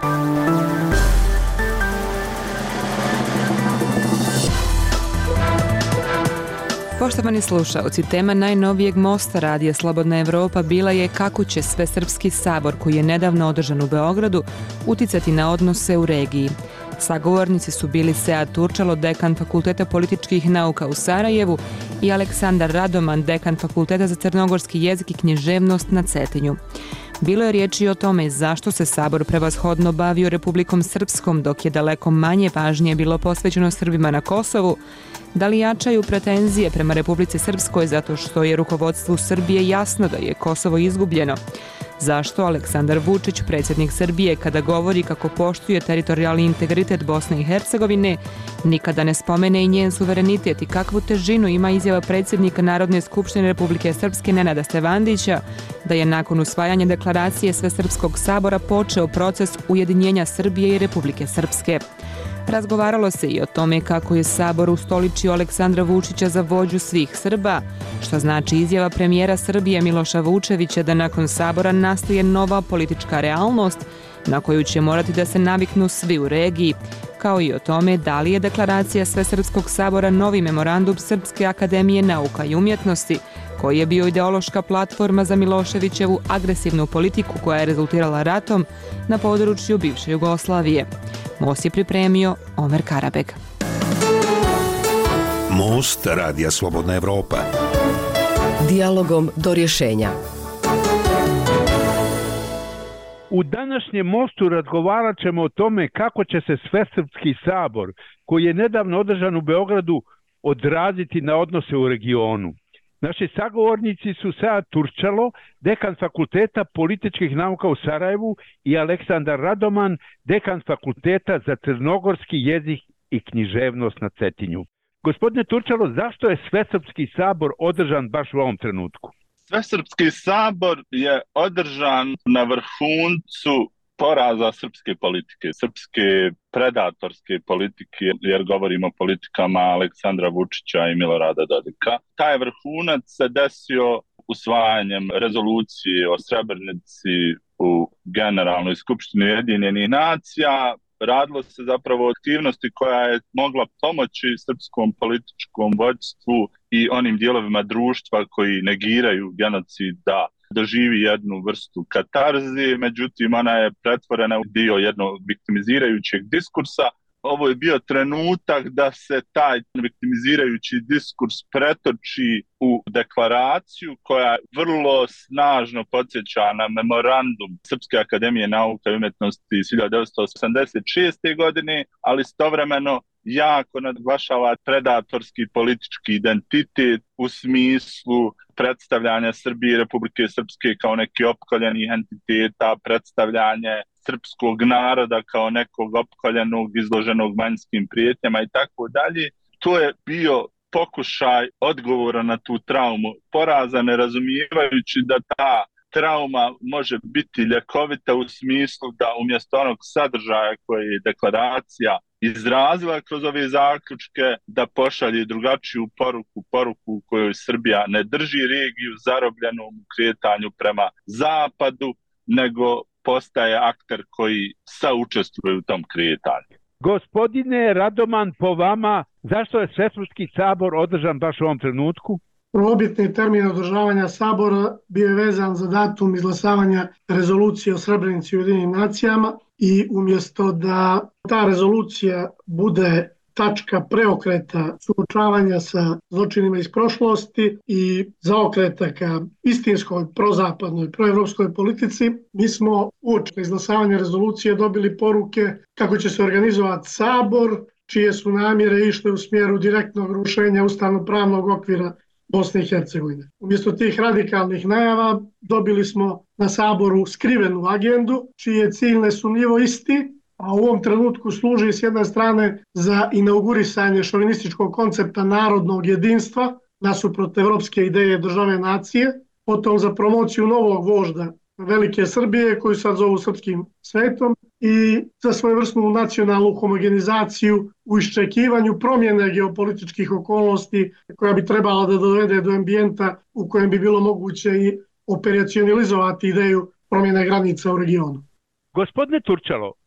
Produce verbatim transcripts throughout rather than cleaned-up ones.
Poštovani slušaoci, tema najnovijeg Mosta radija Slobodna Evropa bila je kako će Svesrpski sabor, koji je nedavno održan u Beogradu, uticati na odnose u regiji. Sagovornici su bili Sead Turčalo, dekan Fakulteta političkih nauka u Sarajevu, i Aleksandar Radoman, dekan Fakulteta za crnogorski jezik i književnost na Cetinju. Bilo je riječi o tome zašto se sabor prevashodno bavio Republikom Srpskom, dok je daleko manje pažnje bilo posvećeno Srbima na Kosovu, da li jačaju pretenzije prema Republici Srpskoj zato što je rukovodstvu Srbije jasno da je Kosovo izgubljeno. Zašto Aleksandar Vučić, predsjednik Srbije, kada govori kako poštuje teritorijalni integritet Bosne i Hercegovine, nikada ne spomene i njen suverenitet i kakvu težinu ima izjava predsjednika Narodne skupštine Republike Srpske Nenada Stevandića da je nakon usvajanja deklaracije Svesrpskog sabora počeo proces ujedinjenja Srbije i Republike Srpske. Razgovaralo se i o tome kako je sabor ustoličio Aleksandra Vučića za vođu svih Srba, što znači izjava premijera Srbije Miloša Vučevića da nakon sabora nastaje nova politička realnost na koju će morati da se naviknu svi u regiji, kao i o tome da li je deklaracija Svesrpskog sabora novi memorandum Srpske akademije nauka i umjetnosti, koji je bio ideološka platforma za Miloševićevu agresivnu politiku koja je rezultirala ratom na području bivše Jugoslavije. Most je pripremio Omer Karabeg. Most radija Slobodna Evropa. Dijalogom do rješenja. U današnjem Mostu razgovarat ćemo o tome kako će se Svesrpski sabor, koji je nedavno održan u Beogradu, odraziti na odnose u regionu. Naši sagovornici su Sead Turčalo, dekan Fakulteta političkih nauka u Sarajevu, i Aleksandar Radoman, dekan Fakulteta za crnogorski jezik i književnost na Cetinju. Gospodine Turčalo, zašto je Svesrpski sabor održan baš u ovom trenutku? Svesrpski sabor je održan na vrhuncu poraza srpske politike, srpske predatorske politike, jer govorimo o politikama Aleksandra Vučića i Milorada Dodika. Taj vrhunac se desio usvajanjem rezolucije o Srebrenici u Generalnoj skupštini Ujedinjenih nacija. Radilo se zapravo o aktivnosti koja je mogla pomoći srpskom političkom vođstvu i onim dijelovima društva koji negiraju genocid da doživi jednu vrstu katarzi, međutim ona je pretvorena u dio jednog viktimizirajućeg diskursa. Ovo je bio trenutak da se taj viktimizirajući diskurs pretoči u deklaraciju koja vrlo snažno podsjeća na memorandum Srpske akademije nauka i umjetnosti iz hiljadu devetsto osamdeset šeste. godine, ali istovremeno jako naglašava predatorski politički identitet u smislu predstavljanja Srbije i Republike Srpske kao neki opkoljenih entiteta, predstavljanje srpskog naroda kao nekog opkoljenog, izloženog vanjskim prijetnjama i tako dalje. To je bio pokušaj odgovora na tu traumu poraza, ne razumijevajući da ta trauma može biti ljekovita u smislu da umjesto onog sadržaja koji je deklaracija izrazila kroz ove zaključke, da pošalje drugačiju poruku, poruku u kojoj Srbija ne drži regiju zarobljenom u kretanju prema zapadu, nego postaje akter koji saučestvuje u tom kretanju. Gospodine Radoman, po vama, zašto je Svesrpski sabor održan baš u ovom trenutku? Prvobitni termin održavanja sabora bio je vezan za datum izglasavanja rezolucije o Srebrenici u Ujedinjenim nacijama i umjesto da ta rezolucija bude tačka preokreta suočavanja sa zločinima iz prošlosti i zaokreta ka istinskoj, prozapadnoj, proevropskoj politici, mi smo uoči izglasavanja rezolucije dobili poruke kako će se organizovati sabor, čije su namjere išle u smjeru direktnog rušenja ustavno-pravnog okvira Bosne i Hercegovine. Umjesto tih radikalnih najava dobili smo na saboru skrivenu agendu, čiji je cilj nesumnjivo isti, a u ovom trenutku služi s jedne strane za inaugurisanje šovinističkog koncepta narodnog jedinstva nasuprot evropske ideje države nacije, potom za promociju novog vožda Velike Srbije, koju sad zovu srpskim svetom, i za svojevrsnu nacionalnu homogenizaciju u iščekivanju promjene geopolitičkih okolnosti koja bi trebala da dovede do ambijenta u kojem bi bilo moguće i operacionalizovati ideju promjene granica u regionu. Gospodine Turčalo,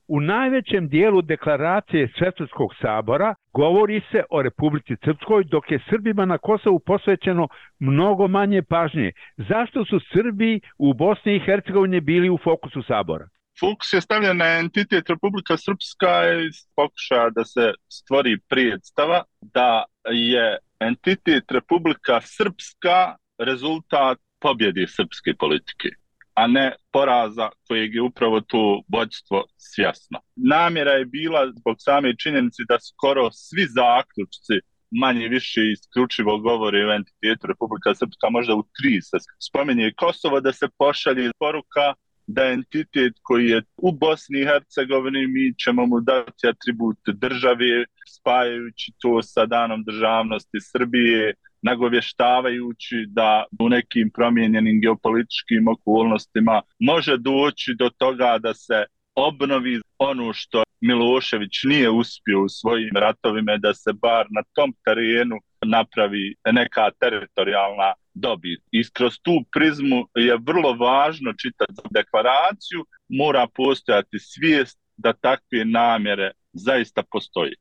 U najvećem dijelu deklaracije Svesrpskog sabora govori se o Republici Srpskoj, dok je Srbima na Kosovu posvećeno mnogo manje pažnje. Zašto su Srbi u Bosni i Hercegovini bili u fokusu sabora? Fokus je stavljen na entitet Republika Srpska i pokušaja da se stvori predstava da je entitet Republika Srpska rezultat pobjede srpske politike, a ne poraza kojeg je upravo to vođstvo svjesno. Namjera je bila zbog same činjenice da skoro svi zaključci manje više isključivo govore o entitetu Republika Srpska, možda u tri se spominje Kosovo, da se pošalje poruka da je entitet koji je u Bosni i Hercegovini, mi ćemo mu dati atribut države, spajajući to sa danom državnosti Srbije, nagovještavajući da u nekim promijenjenim geopolitičkim okolnostima može doći do toga da se obnovi ono što Milošević nije uspio u svojim ratovima, da se bar na tom terenu napravi neka teritorijalna dobit. I kroz tu prizmu je vrlo važno čitati deklaraciju, mora postojati svijest da takve namjere zaista postoji.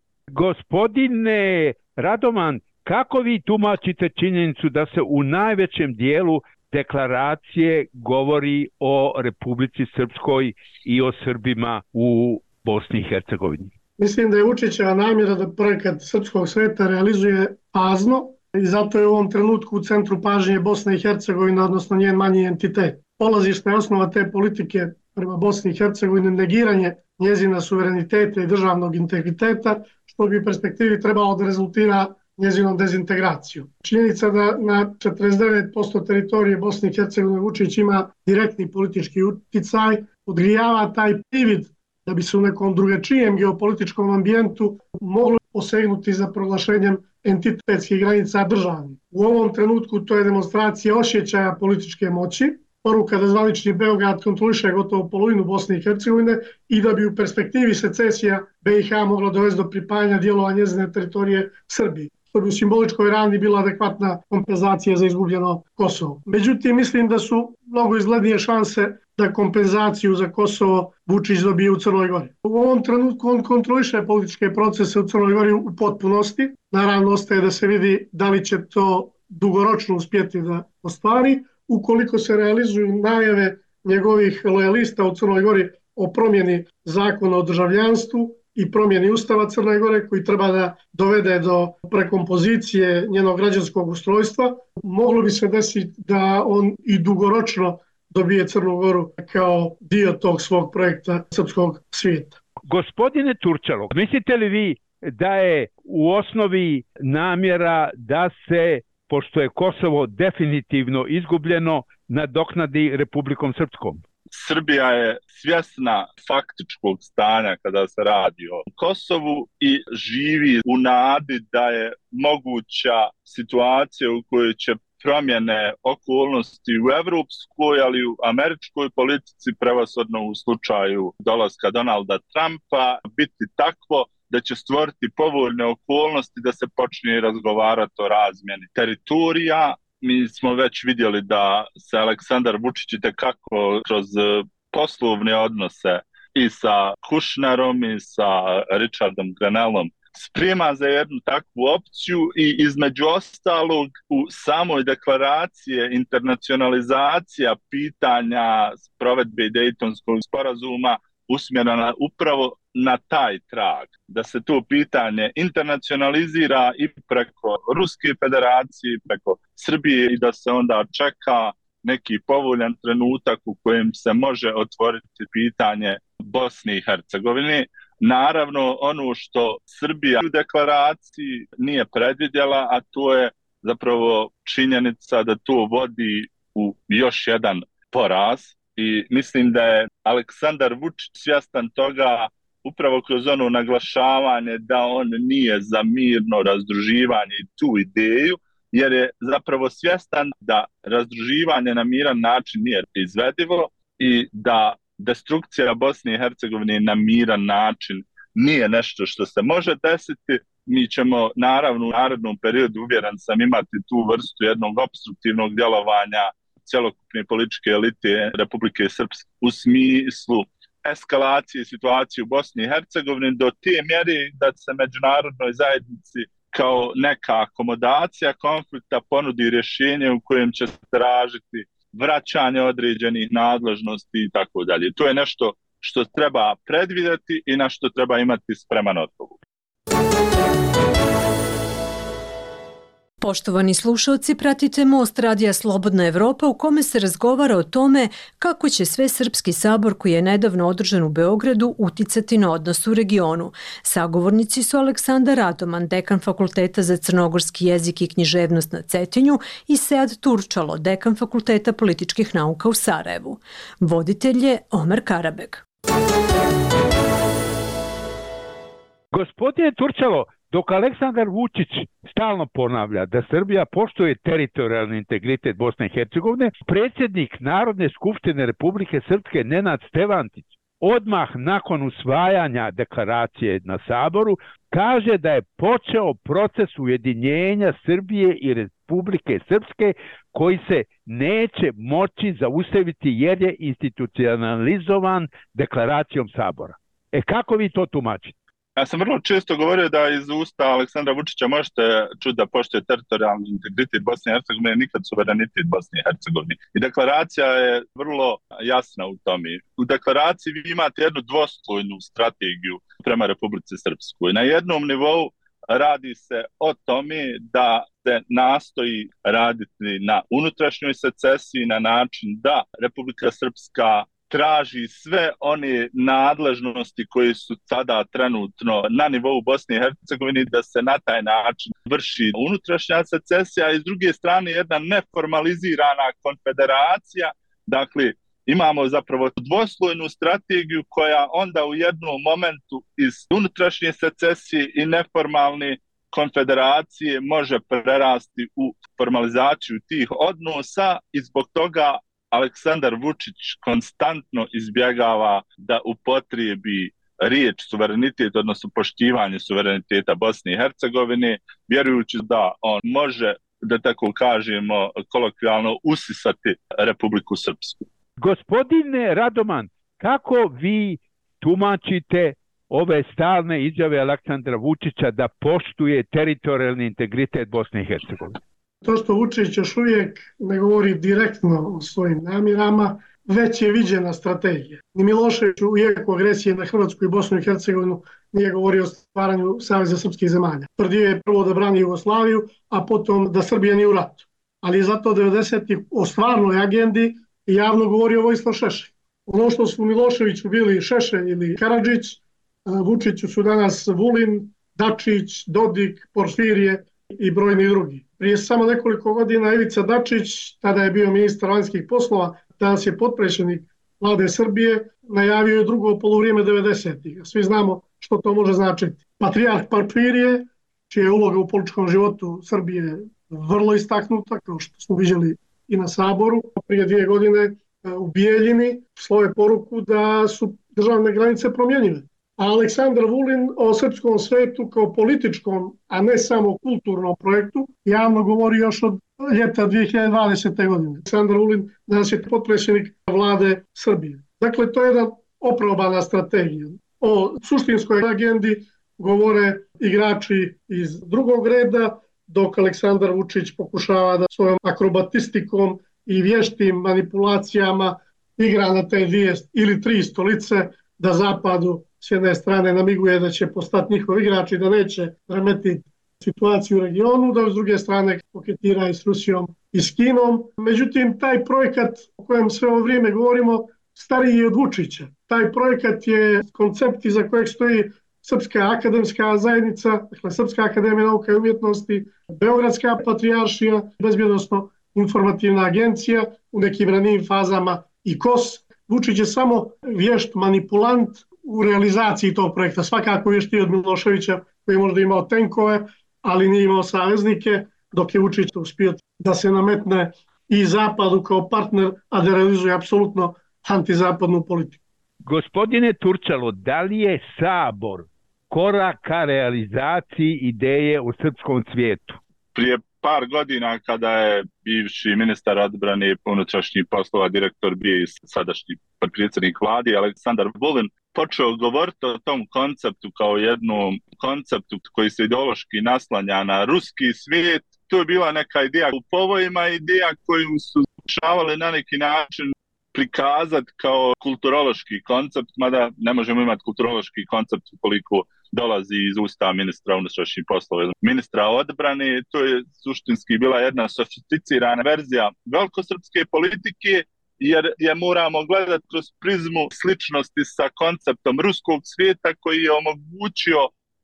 Gospodine Radoman, kako vi tumačite činjenicu da se u najvećem dijelu deklaracije govori o Republici Srpskoj i o Srbima u Bosni i Hercegovini? Mislim da je Vučićeva namjera da projekat srpskog sveta realizuje fazno i zato je u ovom trenutku u centru pažnje Bosna i Hercegovina, odnosno njen manji entitet. Polazišna je osnova te politike prema Bosni i Hercegovini negiranje njezina suvereniteta i državnog integriteta, što bi u perspektivi trebalo da rezultira njezinom dezintegracijom. Činjenica da na četrdeset devet posto teritorije Bosne i Hercegovine Vučić ima direktni politički uticaj, odgrijava taj privid da bi se u nekom drugačijem geopolitičkom ambijentu moglo posegnuti za proglašenjem entitetskih granica države. U ovom trenutku to je demonstracija osjećaja političke moći, poruka da zvanični Beograd kontroliše gotovo polovinu Bosne i Hercegovine i da bi u perspektivi secesija B i H mogla dovesti do pripajanja dijelova njezine teritorije Srbiji, što bi u simboličkoj ravni bila adekvatna kompenzacija za izgubljeno Kosovo. Međutim, mislim da su mnogo izglednije šanse da kompenzaciju za Kosovo Vučić dobije u Crnoj Gori. U ovom trenutku on kontroliše političke procese u Crnoj Gori u potpunosti. Naravno, ostaje da se vidi da li će to dugoročno uspjeti da ostvari. Ukoliko se realizuju najave njegovih lojalista u Crnoj Gori o promjeni zakona o državljanstvu i promjeni Ustava Crne Gore koji treba da dovede do prekompozicije njenog građanskog ustrojstva, moglo bi se desiti da on i dugoročno dobije Crnu Goru kao dio tog svog projekta srpskog svijeta. Gospodine Turčalo, mislite li vi da je u osnovi namjera da se, pošto je Kosovo definitivno izgubljeno, nadoknadi Republikom Srpskom? Srbija je svjesna faktičkog stanja kada se radi o Kosovu i živi u nadi da je moguća situacija u kojoj će promjene okolnosti u evropskoj, ali i u američkoj politici, prevashodno u slučaju dolaska Donalda Trumpa, biti takvo da će stvoriti povoljne okolnosti da se počne razgovarati o razmjeni teritorija. Mi smo već vidjeli da se Aleksandar Vučić itekako kroz poslovne odnose i sa Kušnerom i sa Richardom Grenellom sprema za jednu takvu opciju i između ostalog u samoj deklaraciji internacionalizacija pitanja provedbe Dejtonskog sporazuma usmjerena upravo na taj trag, da se to pitanje internacionalizira i preko Ruske federacije, preko Srbije i da se onda čeka neki povoljan trenutak u kojem se može otvoriti pitanje Bosne i Hercegovine. Naravno, ono što Srbija u deklaraciji nije predvidjela, a to je zapravo činjenica da to vodi u još jedan poraz. I mislim da je Aleksandar Vučić svjestan toga upravo kroz ono naglašavanje da on nije za mirno razdruživanje i tu ideju, jer je zapravo svjestan da razdruživanje na miran način nije izvedivo i da destrukcija Bosne i Hercegovine na miran način nije nešto što se može desiti. Mi ćemo naravno u narednom periodu, uvjeren sam, imati tu vrstu jednog opstruktivnog djelovanja cjelokupne političke elite Republike Srpske u smislu eskalacije situacije u Bosni i Hercegovini do te mjere da se međunarodnoj zajednici kao neka akomodacija konflikta ponudi rješenje u kojem će tražiti vraćanje određenih nadležnosti i tako dalje. To je nešto što treba predvidjeti i na što treba imati spreman odgovor. Poštovani slušalci, pratite Most radija Slobodna Evropa u kome se razgovara o tome kako će Svesrpski sabor koji je nedavno održan u Beogradu uticati na odnos u regionu. Sagovornici su Aleksandar Radoman, dekan Fakulteta za crnogorski jezik i književnost na Cetinju i Sead Turčalo, dekan Fakulteta političkih nauka u Sarajevu. Voditelj je Omer Karabeg. Gospodine Turčalo, dok Aleksandar Vučić stalno ponavlja da Srbija poštuje teritorijalni integritet Bosne i Hercegovine, predsjednik Narodne skupštine Republike Srpske Nenad Stevantić odmah nakon usvajanja deklaracije na Saboru kaže da je počeo proces ujedinjenja Srbije i Republike Srpske koji se neće moći zaustaviti jer je institucionalizovan deklaracijom Sabora. E kako vi to tumačite? Ja sam vrlo često govorio da iz usta Aleksandra Vučića možete čuti da poštuje teritorijalni integritet Bosne i Hercegovine, nikad suverenitet Bosne i Hercegovine. I deklaracija je vrlo jasna u tome. U deklaraciji vi imate jednu dvoslojnu strategiju prema Republici Srpskoj. Na jednom nivou radi se o tome da se nastoji raditi na unutrašnjoj secesiji na način da Republika Srpska traži sve one nadležnosti koje su sada trenutno na nivou Bosne i Hercegovine, da se na taj način vrši unutrašnja secesija i s druge strane jedna neformalizirana konfederacija. Dakle, imamo zapravo dvoslojnu strategiju koja onda u jednom momentu iz unutrašnje secesije i neformalne konfederacije može prerasti u formalizaciju tih odnosa i zbog toga Aleksandar Vučić konstantno izbjegava da upotrijebi riječ suverenitet, odnosno poštivanje suvereniteta Bosne i Hercegovine, vjerujući da on može, da tako kažemo, kolokvijalno usisati Republiku Srpsku. Gospodine Radoman, kako vi tumačite ove stalne izjave Aleksandra Vučića da poštuje teritorijalni integritet Bosne i Hercegovine? To što Vučić još uvijek ne govori direktno o svojim namjerama, već je viđena strategija. Ni Milošević u jeku agresije na Hrvatsku i Bosnu i Hercegovinu nije govorio o stvaranju Saveza srpskih zemalja. Tvrdio je prvo da brani Jugoslaviju, a potom da Srbija nije u ratu. Ali je zato devedesetih o stvarnoj agendi javno govorio Vojislav Šešelj. Ono što su Miloševiću bili Šešelj ili Karadžić, Vučiću su danas Vulin, Dačić, Dodik, Porfirije i brojni drugi. Prije samo nekoliko godina Ivica Dačić, tada je bio ministar vanjskih poslova, danas je potpredsjednik vlade Srbije, najavio je drugo polovrijeme devedesetih. Svi znamo što to može značiti. Patrijarh Porfirije, čija je uloga u političkom životu Srbije vrlo istaknuta, kao što smo vidjeli i na Saboru, prije dvije godine u Bijeljini slove poruku da su državne granice promjenjive. A Aleksandar Vulin o srpskom svetu kao političkom, a ne samo kulturnom projektu, javno govori još od ljeta dvije hiljade dvadesete. godine. Aleksandar Vulin danas je potpredsjednik vlade Srbije. Dakle, to je jedna oprobana strategija. O suštinskoj agendi govore igrači iz drugog reda, dok Aleksandar Vučić pokušava da svojom akrobatistikom i vještim manipulacijama igra na te dvije ili tri stolice, da zapadu s jedne strane namiguje da će postati njihov igrač i da neće remetiti situaciju u regionu, da s druge strane koketira i s Rusijom i s Kinom. Međutim, taj projekat o kojem sve ovo vrijeme govorimo stariji je od Vučića. Taj projekat je koncept iza kojeg stoji Srpska akademska zajednica, dakle Srpska akademija nauka i umjetnosti, Beogradska patrijaršija, bezbjednosno informativna agencija, u nekim ranijim fazama i K O S. Vučić je samo vješt manipulant u realizaciji tog projekta. Svakako vještiji od Miloševića, koji je možda imao tenkove, ali nije imao saveznike, dok je Vučić uspio da se nametne i Zapadu kao partner, a da realizuje apsolutno antizapadnu politiku. Gospodine Turčalo, da li je Sabor korak ka realizaciji ideje u srpskom svijetu? Prije par godina kada je bivši ministar odbrane i unutrašnjih poslova, direktor bio i sadašnji potpredsjednik vlade Aleksandar Vulin, počeo govoriti o tom konceptu kao jednom konceptu koji se ideološki naslanja na ruski svijet. To je bila neka ideja u povojima, ideja koju su pokušavali na neki način prikazati kao kulturološki koncept, mada ne možemo imati kulturološki koncept ukoliko dolazi iz usta ministra unutrašnjih poslova, ministra odbrane. To je suštinski bila jedna sofisticirana verzija velikosrpske politike, jer je moramo gledati kroz prizmu sličnosti sa konceptom ruskog svijeta koji je omogućio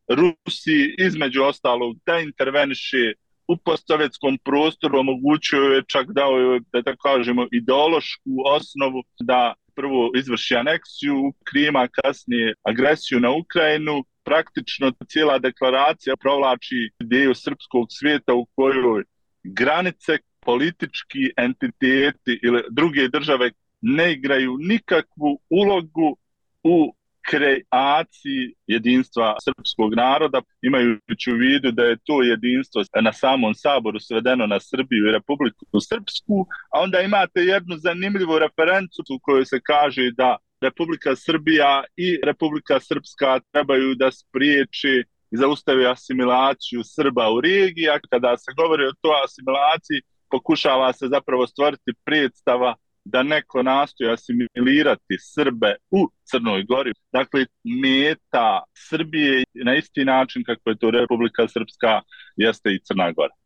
Rusiji između ostalog da interveniše u postsovjetskom prostoru, omogućio je čak dao je, da tako kažemo, ideološku osnovu da prvo izvrši aneksiju Krima, kasnije agresiju na Ukrajinu. Praktično cijela deklaracija provlači ideju srpskog svijeta u kojoj granice, politički entiteti ili druge države ne igraju nikakvu ulogu u kreaciji jedinstva srpskog naroda, imajući u vidu da je to jedinstvo na samom saboru svedeno na Srbiju i Republiku Srpsku, a onda imate jednu zanimljivu referencu u kojoj se kaže da Republika Srbija i Republika Srpska trebaju da spriječi i zaustavi asimilaciju Srba u regiji, a kada se govori o toj asimilaciji, pokušava se zapravo stvoriti predstava da neko nastoji asimilirati Srbe u Crnoj Gori. Dakle, meta Srbije na isti način kako je to Republika Srpska jeste i Crna Gora.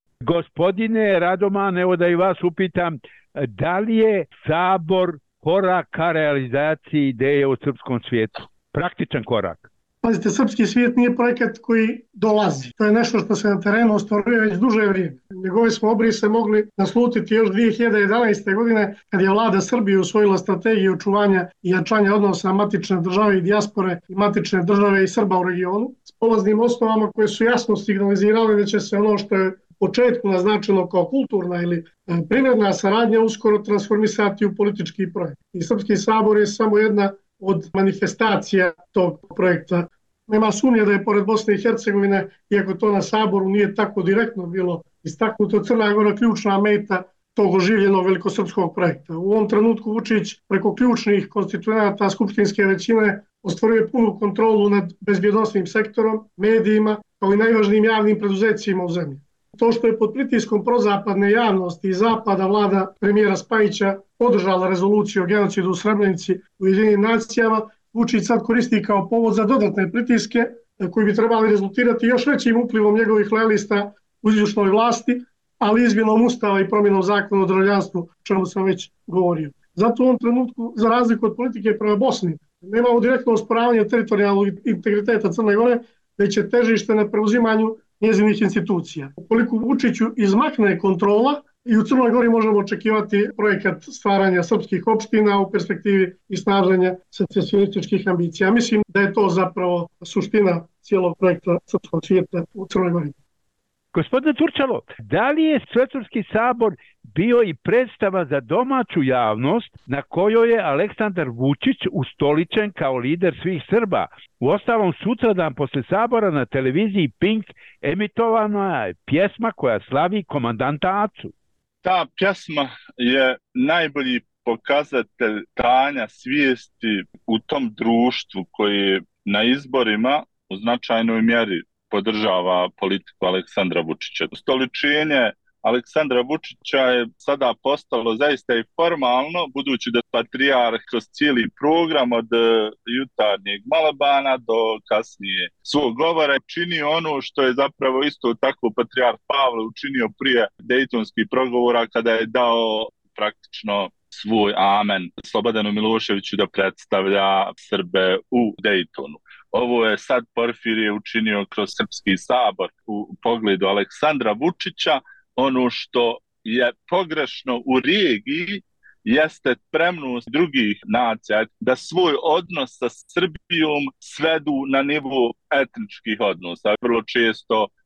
Gospodine Radoman, evo da i vas upitam, da li je sabor korak ka realizaciji ideje u srpskom svijetu? Praktičan korak. Pazite, srpski svijet nije projekat koji dolazi. To je nešto što se na terenu ostvaruje već duže vrijeme. Njegove smo obrise mogli naslutiti još dvije hiljade jedanaeste. godine kad je vlada Srbije usvojila strategiju očuvanja i jačanja odnosa matične države i dijaspore i matične države i Srba u regionu s polaznim osnovama koje su jasno signalizirale da će se ono što je u početku naznačeno kao kulturna ili privredna saradnja uskoro transformisati u politički projekt. I Srpski sabor je samo jedna od manifestacija tog projekta. Nema sumnje da je pored Bosne i Hercegovine, iako to na saboru nije tako direktno bilo istaknuto, Crna Gora ključna meta tog oživljenog velikosrpskog projekta. U ovom trenutku Vučić preko ključnih konstituenata skupštinske većine ostvaruje punu kontrolu nad bezbjednosnim sektorom, medijima, kao i najvažnijim javnim preduzecima u zemlji. To što je pod pritiskom prozapadne javnosti i zapada vlada premijera Spajića podržala rezoluciju o genocidu u Srebrenici u Ujedinjenim nacijama, Vučić sad koristi kao povod za dodatne pritiske koji bi trebali rezultirati još većim uplivom njegovih lojalista u izvršnoj vlasti, ali izmjenom ustava i promjenom zakona o državljanstvu, o čemu sam već govorio. Zato u ovom trenutku, za razliku od politike prema Bosni, nemamo direktno osporavanje teritorijalnog integriteta Crne Gore, već je težište na preuzimanju njezinih institucija. Ukoliko Vučiću izmakne kontrola, i u Crnoj Gori možemo očekivati projekat stvaranja srpskih opština u perspektivi i snaženja secesionističkih ambicija. Mislim da je to zapravo suština cijelog projekta srpskog svijeta u Crnoj Gori. Gospodine Turčalo, da li je Svetovski sabor bio i predstava za domaću javnost na kojoj je Aleksandar Vučić ustoličen kao lider svih Srba? Uostalom, sutradan posle sabora na televiziji Pink emitovana je pjesma koja slavi komandanta Acu. Ta pjesma je najbolji pokazatelj stanja svijesti u tom društvu koji na izborima u značajnoj mjeri podržava politiku Aleksandra Vučića. Ustoličenje Aleksandra Vučića je sada postalo zaista i formalno, budući da patrijarh kroz cijeli program od jutarnjeg malabana do kasnije svog govora čini ono što je zapravo isto tako patrijarh Pavle učinio prije Dejtonskih progovora kada je dao praktično svoj amen Slobodanu Miloševiću da predstavlja Srbe u Dejtonu. Ovo je sad Porfirije učinio kroz Srpski sabor u pogledu Aleksandra Vučića. Ono što je pogrešno u regiji jeste spremnost drugih nacija da svoj odnos sa Srbijom svedu na nivo etničkih odnosa. Vrlo često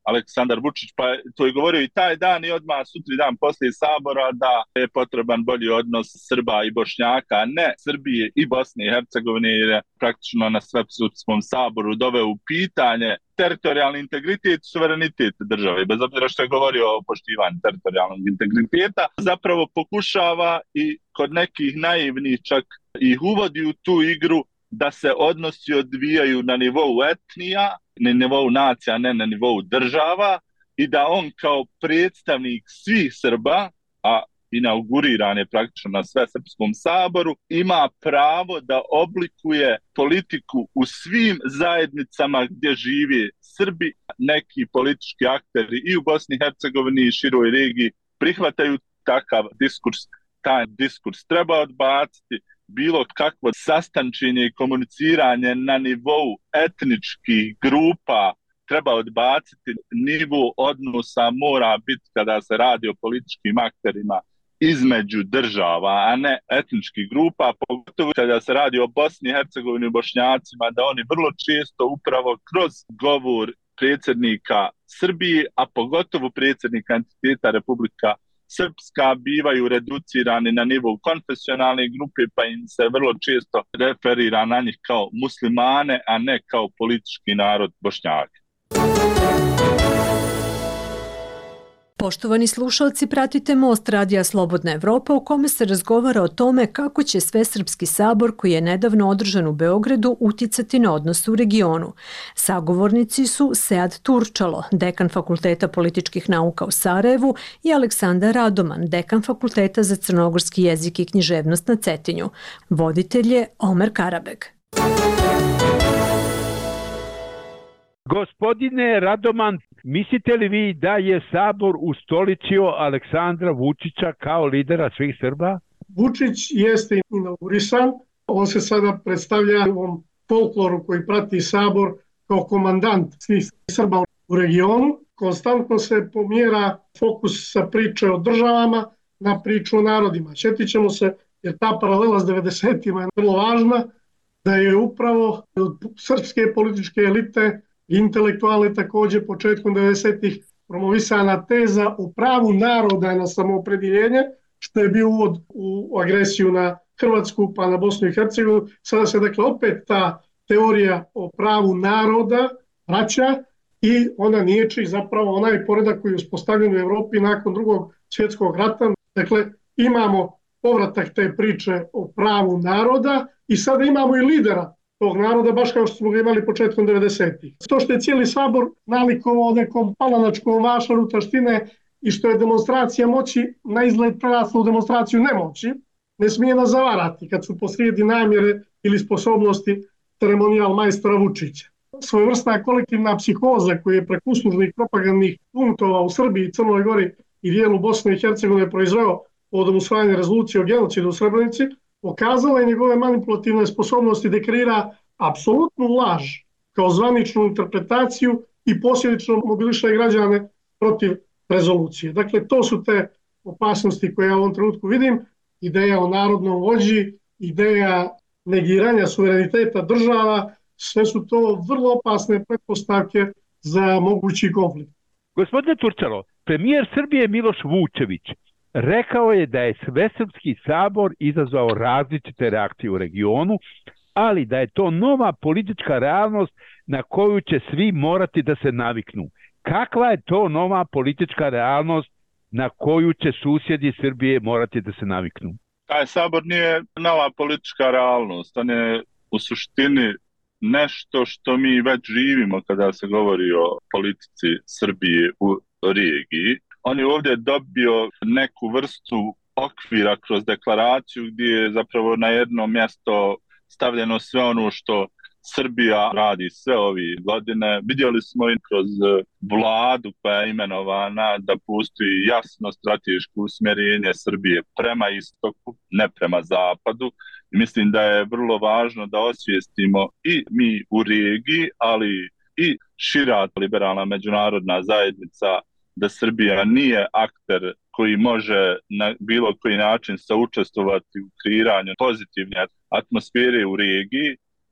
Aleksandar Vučić, pa to je govorio i taj dan i odmah sutri dan poslije Sabora da je potreban bolji odnos Srba i Bošnjaka, a ne Srbije i Bosne i Hercegovine, jer je praktično na Svesrpskom saboru doveo u pitanje teritorijalni integritet i suverenitet države. Bez obzira što je govorio o poštivanju teritorijalnog integriteta, zapravo pokušava i kod nekih naivnih čak ih uvodi u tu igru da se odnosi odvijaju na nivou etnija, na nivou nacija, ne na nivou država, i da on kao predstavnik svih Srba, a inauguriran je praktično na Svesrpskom saboru, ima pravo da oblikuje politiku u svim zajednicama gdje žive Srbi. Neki politički akteri i u Bosni i Hercegovini i široj regiji prihvataju takav diskurs. Taj diskurs treba odbaciti. Bilo kakvo sastančenje i komuniciranje na nivou etničkih grupa treba odbaciti. Nivo odnosa mora biti, kada se radi o političkim akterima, između država, a ne etničkih grupa, pogotovo kada se radi o Bosni i Hercegovini i Bošnjacima, da oni vrlo često upravo kroz govor predsjednika Srbije, a pogotovo predsjednika entiteta Republika Srpska, bivaju reducirani na nivou konfesionalne grupe, pa im se vrlo često referira na njih kao muslimane, a ne kao politički narod Bošnjaka. Poštovani slušalci, pratite Most Radija Slobodna Evropa u kome se razgovara o tome kako će Svesrpski sabor koji je nedavno održan u Beogradu uticati na odnose u regionu. Sagovornici su Sead Turčalo, dekan Fakulteta političkih nauka u Sarajevu, i Aleksandar Radoman, dekan Fakulteta za crnogorski jezik i književnost na Cetinju. Voditelj je Omer Karabeg. Gospodine Radoman, mislite li vi da je Sabor ustoličio Aleksandra Vučića kao lidera svih Srba? Vučić jeste inaugurisan, on se sada predstavlja u ovom folkloru koji prati Sabor kao komandant svih Srba u regionu. Konstantno se pomjera fokus sa priče o državama na priču o narodima. Sjetit ćemo se, jer ta paralela s devedesetima je vrlo važna, da je upravo od srpske političke elite intelektualne također početkom devedesetih promovisana teza o pravu naroda na samoopredjeljenje, što je bio uvod u agresiju na Hrvatsku pa na Bosnu i Hercegovinu. Sada se dakle opet ta teorija o pravu naroda vraća i ona niječi zapravo onaj poredak koji je uspostavljen u Evropi nakon drugog svjetskog rata. Dakle, imamo povratak te priče o pravu naroda i sada imamo i lidera tog naroda, baš kao što smo ga imali početkom devedesetih. To što je cijeli Sabor nalikovao nekom palanačkom vašaru taštine i što je demonstracija moći na izgled prerasla u demonstraciju nemoći, ne smije nas zavarati kad su posrijedi namjere ili sposobnosti ceremonijal majstora Vučića. Svojevrsna kolektivna psihoza koja je preko uslužnih propagandnih punktova u Srbiji, Crnoj Gori i dijelu Bosne i Hercegovine proizveo povodom usvajanja rezolucije o genocidu u Srebrenici, pokazala je njegove manipulativne sposobnosti da kreira apsolutnu laž kao zvaničnu interpretaciju i posljedično mobiliše građane protiv rezolucije. Dakle, to su te opasnosti koje ja u ovom trenutku vidim. Ideja o narodnom vođi, ideja negiranja suvereniteta država, sve su to vrlo opasne pretpostavke za mogući konflikt. Gospodine Turčalo, premijer Srbije Miloš Vučević rekao je da je Svesrpski sabor izazvao različite reakcije u regionu, ali da je to nova politička realnost na koju će svi morati da se naviknu. Kakva je to nova politička realnost na koju će susjedi Srbije morati da se naviknu? Taj sabor nije nova politička realnost, on je u suštini nešto što mi već živimo kada se govori o politici Srbije u regiji. On je ovdje dobio neku vrstu okvira kroz deklaraciju gdje je zapravo na jedno mjesto stavljeno sve ono što Srbija radi sve ove godine. Vidjeli smo i kroz vladu koja je imenovana da postoji jasno strateško usmjerenje Srbije prema istoku, ne prema zapadu. I mislim da je vrlo važno da osvijestimo i mi u regiji, ali i šira liberalna međunarodna zajednica da Srbija nije akter koji može na bilo koji način saučestvovati u kreiranju pozitivne atmosfere u regiji,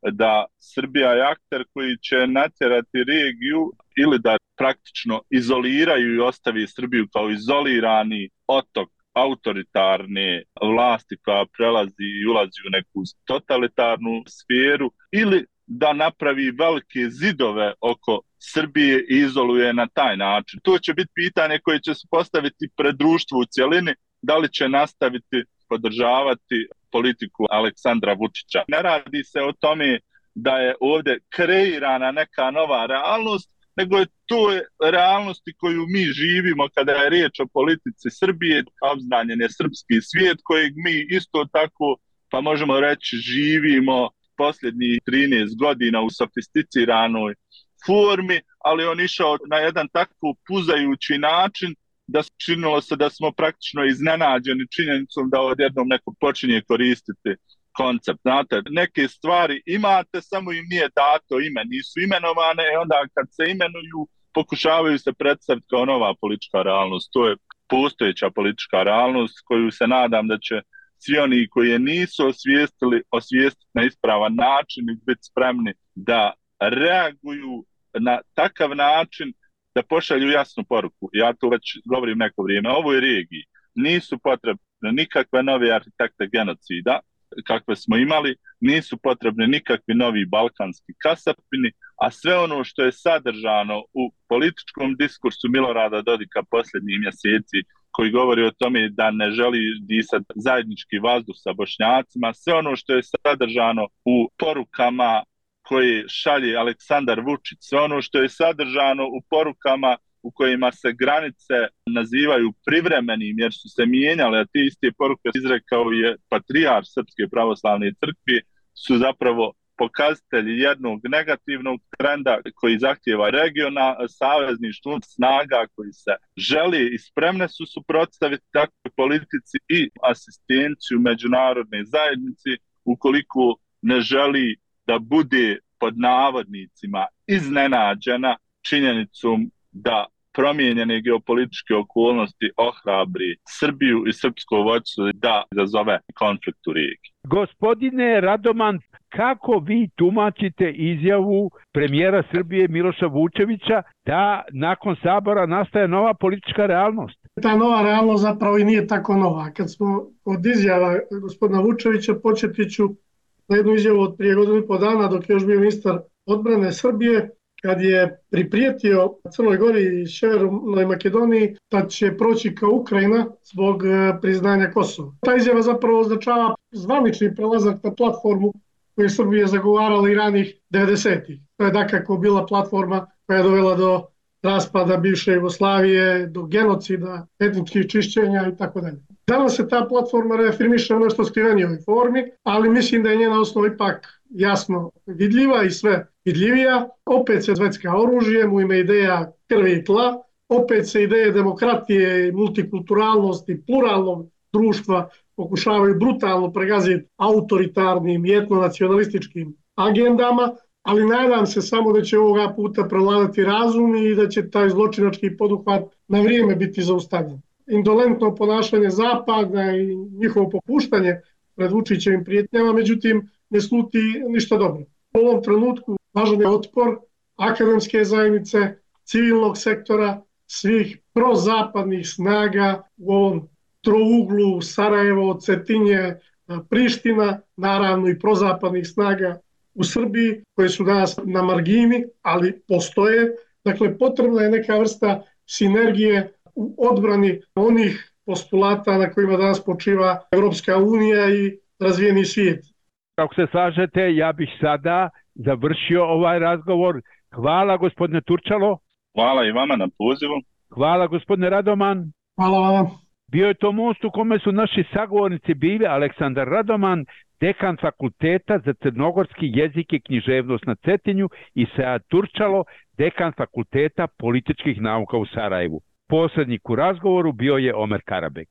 da Srbija je akter koji će natjerati regiju ili da praktično izoliraju i ostavi Srbiju kao izolirani otok autoritarne vlasti koja prelazi i ulazi u neku totalitarnu sferu, ili da napravi velike zidove oko Srbije i izoluje na taj način. To će biti pitanje koje će se postaviti pred društvo u cjelini, da li će nastaviti podržavati politiku Aleksandra Vučića. Ne radi se o tome da je ovdje kreirana neka nova realnost, nego je to realnosti koju mi živimo kada je riječ o politici Srbije, obznanjen je srpski svijet kojeg mi isto tako, pa možemo reći, živimo posljednjih trinaest godina u sofisticiranoj formi, ali on išao na jedan tako puzajući način da činilo se da smo praktično iznenađeni činjenicom da odjednom neko počinje koristiti koncept. Znate, neke stvari imate, samo im nije dato ime, nisu imenovane, i onda kad se imenuju, pokušavaju se predstaviti kao nova politička realnost. To je postojeća politička realnost koju se nadam da će svi oni koji je nisu osvijestili, osvijestiti na ispravan način i biti spremni da reaguju na takav način da pošalju jasnu poruku. Ja to već govorim neko vrijeme. Ovoj regiji nisu potrebne nikakve nove arhitekte genocida kakve smo imali, nisu potrebne nikakvi novi balkanski kasapini, a sve ono što je sadržano u političkom diskursu Milorada Dodika posljednjih mjeseci, koji govori o tome da ne želi disati zajednički vazduh sa Bošnjacima, sve ono što je sadržano u porukama koje šalje Aleksandar Vučić, sve ono što je sadržano u porukama u kojima se granice nazivaju privremenim jer su se mijenjale, a te iste poruke izrekao je patrijarh Srpske pravoslavne crkve, su zapravo pokazatelji jednog negativnog trenda koji zahtijeva regionalno savezništvo snaga koji se želi i spremne su suprotstaviti takvoj politici i asistenciju međunarodne zajednici ukoliko ne želi da bude pod navodnicima iznenađena činjenicom da promijenjene geopolitičke okolnosti ohrabri Srbiju i srpsko vođstvo da izazove konflikt u regiji. Gospodine Radoman, kako vi tumačite izjavu premijera Srbije Miloša Vučevića da nakon Sabora nastaje nova politička realnost? Ta nova realnost zapravo i nije tako nova. Kad smo od izjava gospodina Vučevića, početi ću na jednu izjavu od prije godinu i po dana dok je još bio ministar odbrane Srbije, kad je priprijetio Crnoj Gori i Sjevernoj Makedoniji da će proći kao Ukrajina zbog priznanja Kosova. Ta izjava zapravo označava zvanični prelazak na platformu koju je Srbija zagovarala i ranih devedesetih. To je dakako bila platforma koja je dovela do raspada bivše Jugoslavije, do genocida, etničkih čišćenja i tako dalje. Danas se ta platforma reafirmiše u nešto skrivenijoj formi, ali mislim da je njena osnova ipak jasno vidljiva i sve vidljivija. Opet se zvecka oružjem u ime ideja krvi i tla, opet se ideje demokratije, multikulturalnosti, pluralnog društva pokušavaju brutalno pregaziti autoritarnim i etnonacionalističkim agendama, ali nadam se samo da će ovoga puta prevladati razum i da će taj zločinački poduhvat na vrijeme biti zaustavljen. Indolentno ponašanje Zapada i njihovo popuštanje pred Vučićevim prijetnjama, međutim, ne sluti ništa dobro. U ovom trenutku važan je otpor akademske zajednice, civilnog sektora, svih prozapadnih snaga u ovom trouglu Sarajevo, Cetinje, Priština, naravno i prozapadnih snaga u Srbiji, koje su danas na margini, ali postoje. Dakle, potrebna je neka vrsta sinergije u odbrani onih postulata na kojima danas počiva Evropska unija i razvijeni svijet. Ako se slažete, ja bih sada završio ovaj razgovor. Hvala gospodine Turčalo. Hvala i vama na pozivu. Hvala gospodine Radoman. Hvala vama. Bio je to most u kome su naši sagovornici bili Aleksandar Radoman, dekan fakulteta za crnogorski jezik i književnost na Cetinju, i Sead Turčalo, dekan fakulteta političkih nauka u Sarajevu. Posrednik u razgovoru bio je Omer Karabek.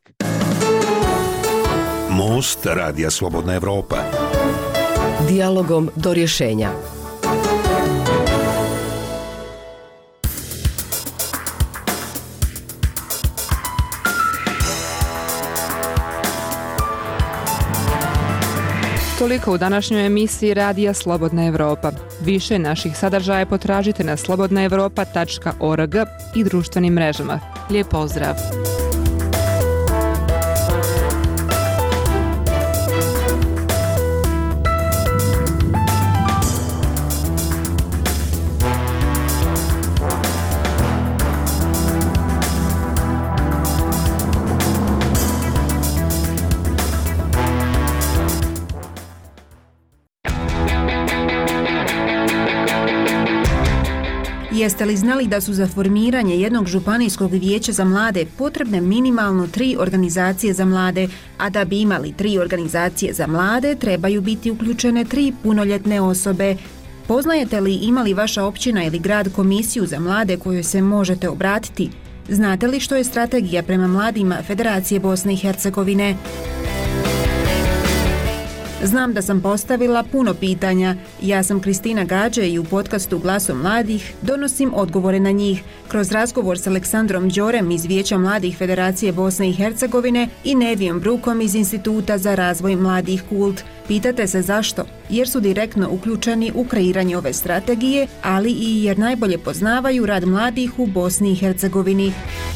Most Radija Slobodna Evropa. Dijalogom do rješenja. Toliko u današnjoj emisiji Radija Slobodna Evropa. Više naših sadržaja potražite na slobodna evropa tačka org i društvenim mrežama. Lijep pozdrav! Jeste li znali da su za formiranje jednog županijskog vijeća za mlade potrebne minimalno tri organizacije za mlade, a da bi imali tri organizacije za mlade trebaju biti uključene tri punoljetne osobe? Poznajete li ima li vaša općina ili grad komisiju za mlade kojoj se možete obratiti? Znate li što je strategija prema mladima Federacije Bosne i Hercegovine? Znam da sam postavila puno pitanja. Ja sam Kristina Gađe i u podcastu Glasom mladih donosim odgovore na njih kroz razgovor s Aleksandrom Đorem iz Vijeća mladih Federacije Bosne i Hercegovine i Nevijom Brukom iz Instituta za razvoj mladih Kult. Pitate se zašto? Jer su direktno uključeni u kreiranje ove strategije, ali i jer najbolje poznavaju rad mladih u Bosni i Hercegovini.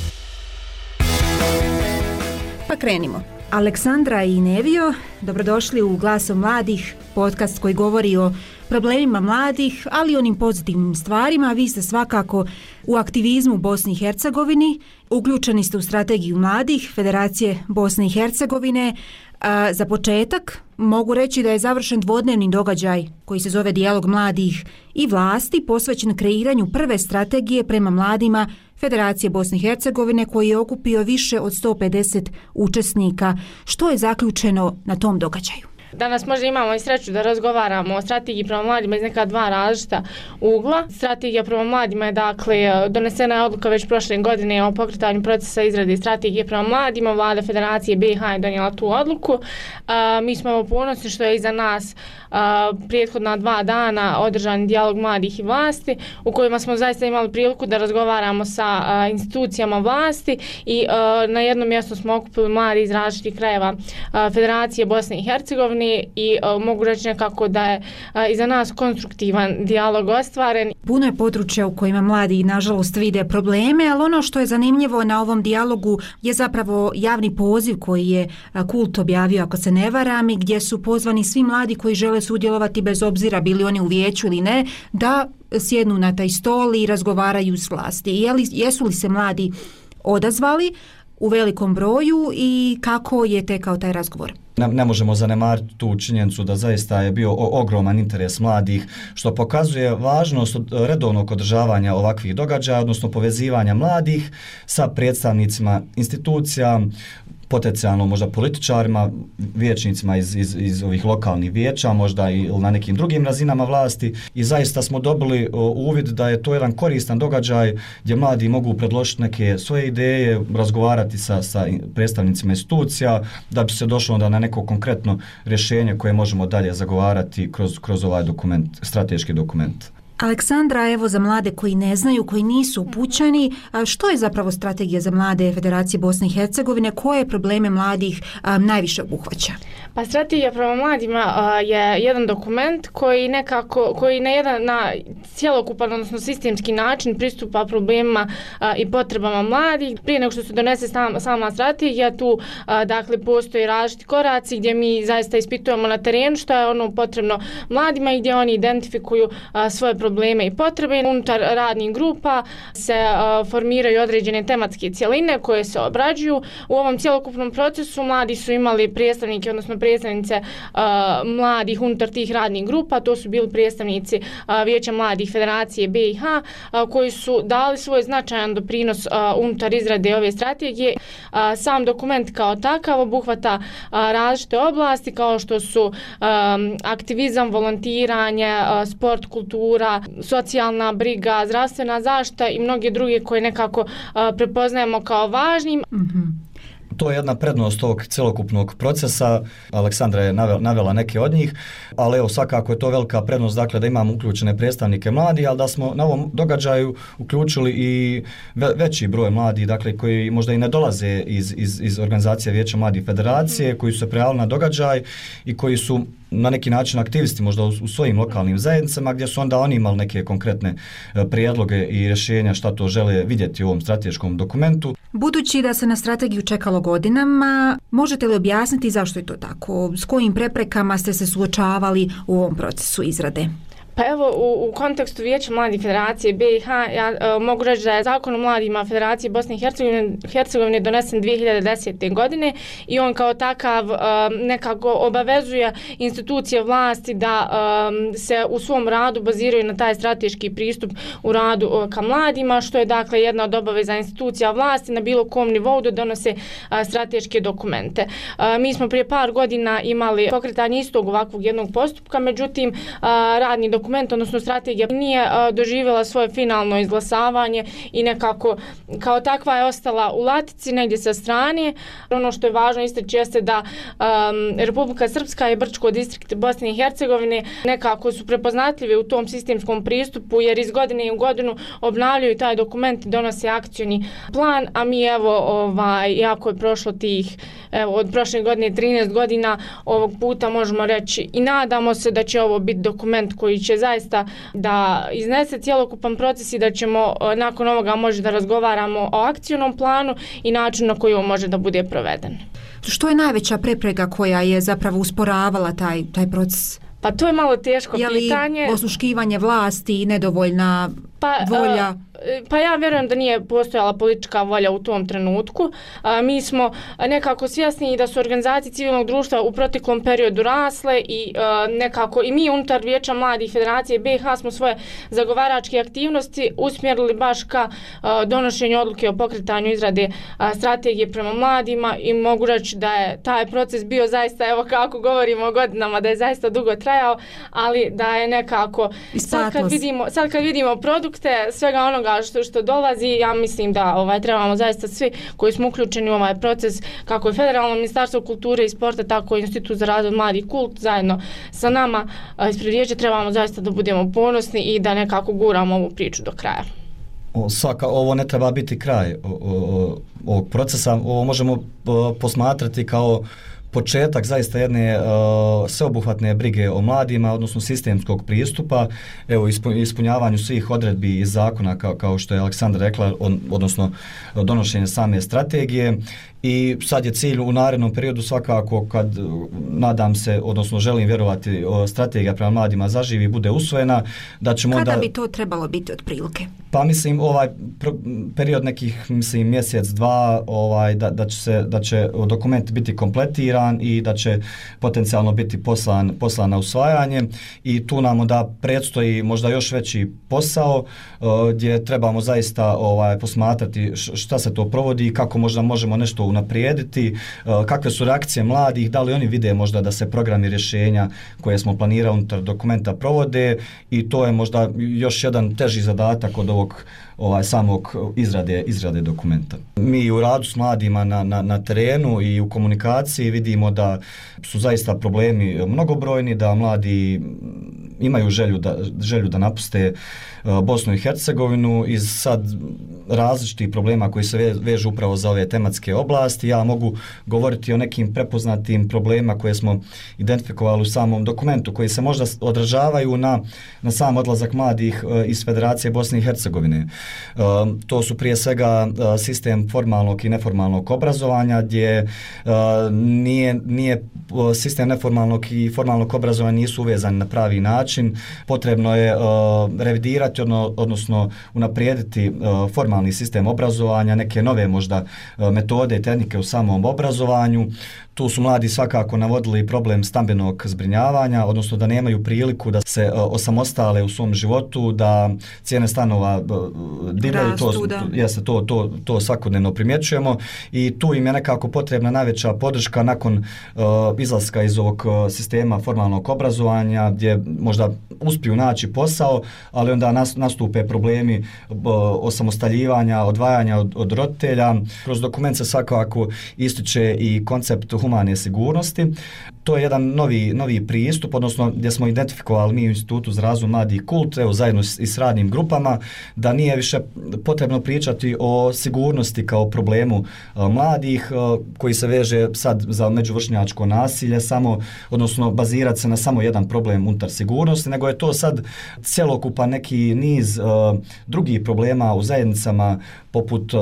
Pa krenimo. Aleksandra i Nevio, dobrodošli u Glasom mladih, podcast koji govori o problemima mladih, ali i onim pozitivnim stvarima. Vi ste svakako u aktivizmu Bosni i Hercegovini, uključeni ste u strategiju mladih Federacije Bosne i Hercegovine. A, za početak mogu reći da je završen dvodnevni događaj koji se zove Dijalog mladih i vlasti posvećen kreiranju prve strategije prema mladima Federacije Bosne i Hercegovine koji je okupio više od sto pedeset učesnika. Što je zaključeno na tom događaju? Danas možda imamo i sreću da razgovaramo o strategiji prema mladima iz neka dva različita ugla. Strategija prema mladima je dakle donesena je odluka već prošle godine o pokretanju procesa izrade strategije prema mladima. Vlada Federacije B i H je donijela tu odluku. A, mi smo ponosni što je iza nas a, prethodna dva dana održan dijalog mladih i vlasti u kojima smo zaista imali priliku da razgovaramo sa a, institucijama vlasti i a, na jednom mjestu smo okupili mladi iz različitih krajeva a, Federacije Bosne i Hercegovine i uh, mogu reći nekako da je uh, iza nas konstruktivan dijalog ostvaren. Puno je područja u kojima mladi nažalost vide probleme, ali ono što je zanimljivo na ovom dijalogu je zapravo javni poziv koji je uh, Kult objavio, ako se ne varam, i gdje su pozvani svi mladi koji žele sudjelovati bez obzira bili oni u vijeću ili ne, da sjednu na taj stol i razgovaraju s vlasti. Jeli, jesu li se mladi odazvali u velikom broju i kako je tekao taj razgovor? Ne, ne možemo zanemariti tu činjenicu da zaista je bio o, ogroman interes mladih, što pokazuje važnost od, redovnog održavanja ovakvih događaja, odnosno povezivanja mladih sa predstavnicima institucija, potencijalno možda političarima, vijećnicima iz, iz, iz ovih lokalnih vijeća, možda i na nekim drugim razinama vlasti, i zaista smo dobili o, uvid da je to jedan koristan događaj gdje mladi mogu predložiti neke svoje ideje, razgovarati sa, sa predstavnicima institucija, da bi se došlo onda na neko konkretno rješenje koje možemo dalje zagovarati kroz, kroz ovaj dokument, strateški dokument. Aleksandra, evo za mlade koji ne znaju, koji nisu upućeni, što je zapravo strategija za mlade Federacije Bosne i Hercegovine, koje probleme mladih a, najviše obuhvaća? Pa strategija prema mladima a, je jedan dokument koji nekako, koji na jedan na cjelokupan, odnosno sistemski način pristupa problemima a, i potrebama mladih. Prije nego što se donese sama, sama strategija, tu a, dakle postoji različiti koraci gdje mi zaista ispitujemo na terenu što je ono potrebno mladima i gdje oni identifikuju a, svoje probleme i potrebe. Unutar radnih grupa se uh, formiraju određene tematske cjeline koje se obrađuju. U ovom cjelokupnom procesu mladi su imali predstavnike, odnosno predstavnice uh, mladih unutar tih radnih grupa. To su bili predstavnici uh, Vijeća mladih Federacije B i H uh, koji su dali svoj značajan doprinos uh, unutar izrade ove strategije. Uh, sam dokument kao takav obuhvata uh, različite oblasti kao što su um, aktivizam, volontiranje, uh, sport, kultura, socijalna briga, zdravstvena zaštita i mnoge druge koje nekako uh, prepoznajemo kao važnim. Mm-hmm. To je jedna prednost ovog celokupnog procesa. Aleksandra je navela, navela neke od njih, ali evo svakako je to velika prednost, dakle da imamo uključene predstavnike mladih, ali da smo na ovom događaju uključili i ve, veći broj mladih, dakle koji možda i ne dolaze iz, iz, iz organizacije Vijeća mladih Federacije, koji su se prijavili na događaj i koji su na neki način aktivisti možda u, u svojim lokalnim zajednicama, gdje su onda oni imali neke konkretne prijedloge i rješenja šta to žele vidjeti u ovom strateškom dokumentu. Budući da se na strategiju čekalo godinama, možete li objasniti zašto je to tako? S kojim preprekama ste se suočavali u ovom procesu izrade? Pa evo, u, u kontekstu Vijeća mladih Federacije B i H, ja e, mogu reći da je Zakon o mladima Federacije Bosne i Hercegovine, Hercegovine donesen dvije hiljade desete. godine i on kao takav e, nekako obavezuje institucije vlasti da e, se u svom radu baziraju na taj strateški pristup u radu e, ka mladima, što je dakle jedna od obaveza institucija vlasti na bilo kom nivou da donose e, strateške dokumente. E, mi smo prije par godina imali pokretanje istog ovakvog jednog postupka, međutim e, radni dokument dokument, odnosno strategija nije a, doživjela svoje finalno izglasavanje i nekako kao takva je ostala u latici negdje sa strane. Ono što je važno istaći jeste da um, Republika Srpska i Brčko distrikt Bosne i Hercegovine nekako su prepoznatljivi u tom sistemskom pristupu, jer iz godine u godinu obnavljaju taj dokument i donose akcioni plan, a mi evo ovaj, jako je prošlo tih evo, od prošle godine trinaest godina, ovog puta možemo reći i nadamo se da će ovo biti dokument koji će zaista da iznese cjelokupan proces i da ćemo nakon ovoga može da razgovaramo o akcijnom planu i načinu na koji on može da bude proveden. Što je najveća prepreka koja je zapravo usporavala taj, taj proces? Pa to je malo teško je li pitanje. Je li osluškivanje vlasti i nedovoljna pa, volja? Uh, Pa ja vjerujem da nije postojala politička volja u tom trenutku. A, mi smo nekako svjesni da su organizacije civilnog društva u proteklom periodu rasle i a, nekako i mi unutar Vijeća mladih Federacije B i H smo svoje zagovaračke aktivnosti usmjerili baš ka a, donošenju odluke o pokretanju izrade a, strategije prema mladima i mogu reći da je taj proces bio zaista, evo kako govorimo o godinama, da je zaista dugo trajao, ali da je nekako sad kad vidimo, sad kad vidimo produkte svega onoga što što dolazi, ja mislim da ovaj trebamo zaista svi koji smo uključeni u ovaj proces, kako je Federalno ministarstvo kulture i sporta, tako i Institut za razvoj mladih Kult zajedno sa nama ispred Vijeća, trebamo zaista da budemo ponosni i da nekako guramo ovu priču do kraja. O, svaka, ovo ne treba biti kraj o, o, ovog procesa, ovo možemo o, posmatrati kao početak zaista jedne uh, sveobuhvatne brige o mladima, odnosno sistemskog pristupa, evo ispunjavanju svih odredbi iz zakona kao, kao što je Aleksandra rekla, on, odnosno donošenje same strategije. I sad je cilj u narednom periodu svakako kad, nadam se, odnosno želim vjerovati, strategija prema mladima zaživi bude usvojena, da ćemo Kada onda... bi to trebalo biti otprilike? Pa mislim ovaj period nekih mislim mjesec, dva, ovaj da, da će se da će dokument biti kompletiran i da će potencijalno biti poslan poslan na usvajanje i tu nam onda predstoji možda još veći posao uh, gdje trebamo zaista ovaj posmatrati šta se to provodi i kako možda možemo nešto unaprijediti, uh, kakve su reakcije mladih, da li oni vide možda da se programi rješenja koje smo planirali unutar dokumenta provode i to je možda još jedan teži zadatak od ovog ovaj samog izrade izrade dokumenta. Mi u radu s mladima na, na, na terenu i u komunikaciji vidimo da su zaista problemi mnogobrojni, da mladi imaju želju da, želju da napuste Bosnu i Hercegovinu iz sad različitih problema koji se vežu upravo za ove tematske oblasti. Ja mogu govoriti o nekim prepoznatim problemima koje smo identifikovali u samom dokumentu, koji se možda odražavaju na, na sam odlazak mladih iz Federacije Bosne i Hercegovine. To su prije svega sistem formalnog i neformalnog obrazovanja, gdje nije, nije sistem neformalnog i formalnog obrazovanja nisu uvezani na pravi način. Potrebno je revidirati, odnosno unaprijediti formalni sistem obrazovanja, neke nove možda metode i tehnike u samom obrazovanju. Tu su mladi svakako navodili problem stambenog zbrinjavanja, odnosno da nemaju priliku da se osamostale u svom životu, da cijene stanova divljaju, to, jeste, to, to, to svakodnevno primjećujemo i tu im je nekako potrebna najveća podrška nakon uh, izlaska iz ovog sistema formalnog obrazovanja, gdje možda možda uspiju naći posao, ali onda nas, nastupe problemi osamostaljivanja, odvajanja od, od roditelja. Kroz dokument se svakako ističe i koncept humane sigurnosti. To je jedan novi, novi pristup, odnosno gdje smo identifikovali mi u Institutu za razvoj mladih Kult, evo zajedno s, i s radnim grupama, da nije više potrebno pričati o sigurnosti kao problemu a, mladih a, koji se veže sad za međuvršnjačko nasilje, samo, odnosno bazirati se na samo jedan problem unutar sigurnosti, nego je to sad cjelokupan neki niz a, drugih problema u zajednicama poput uh,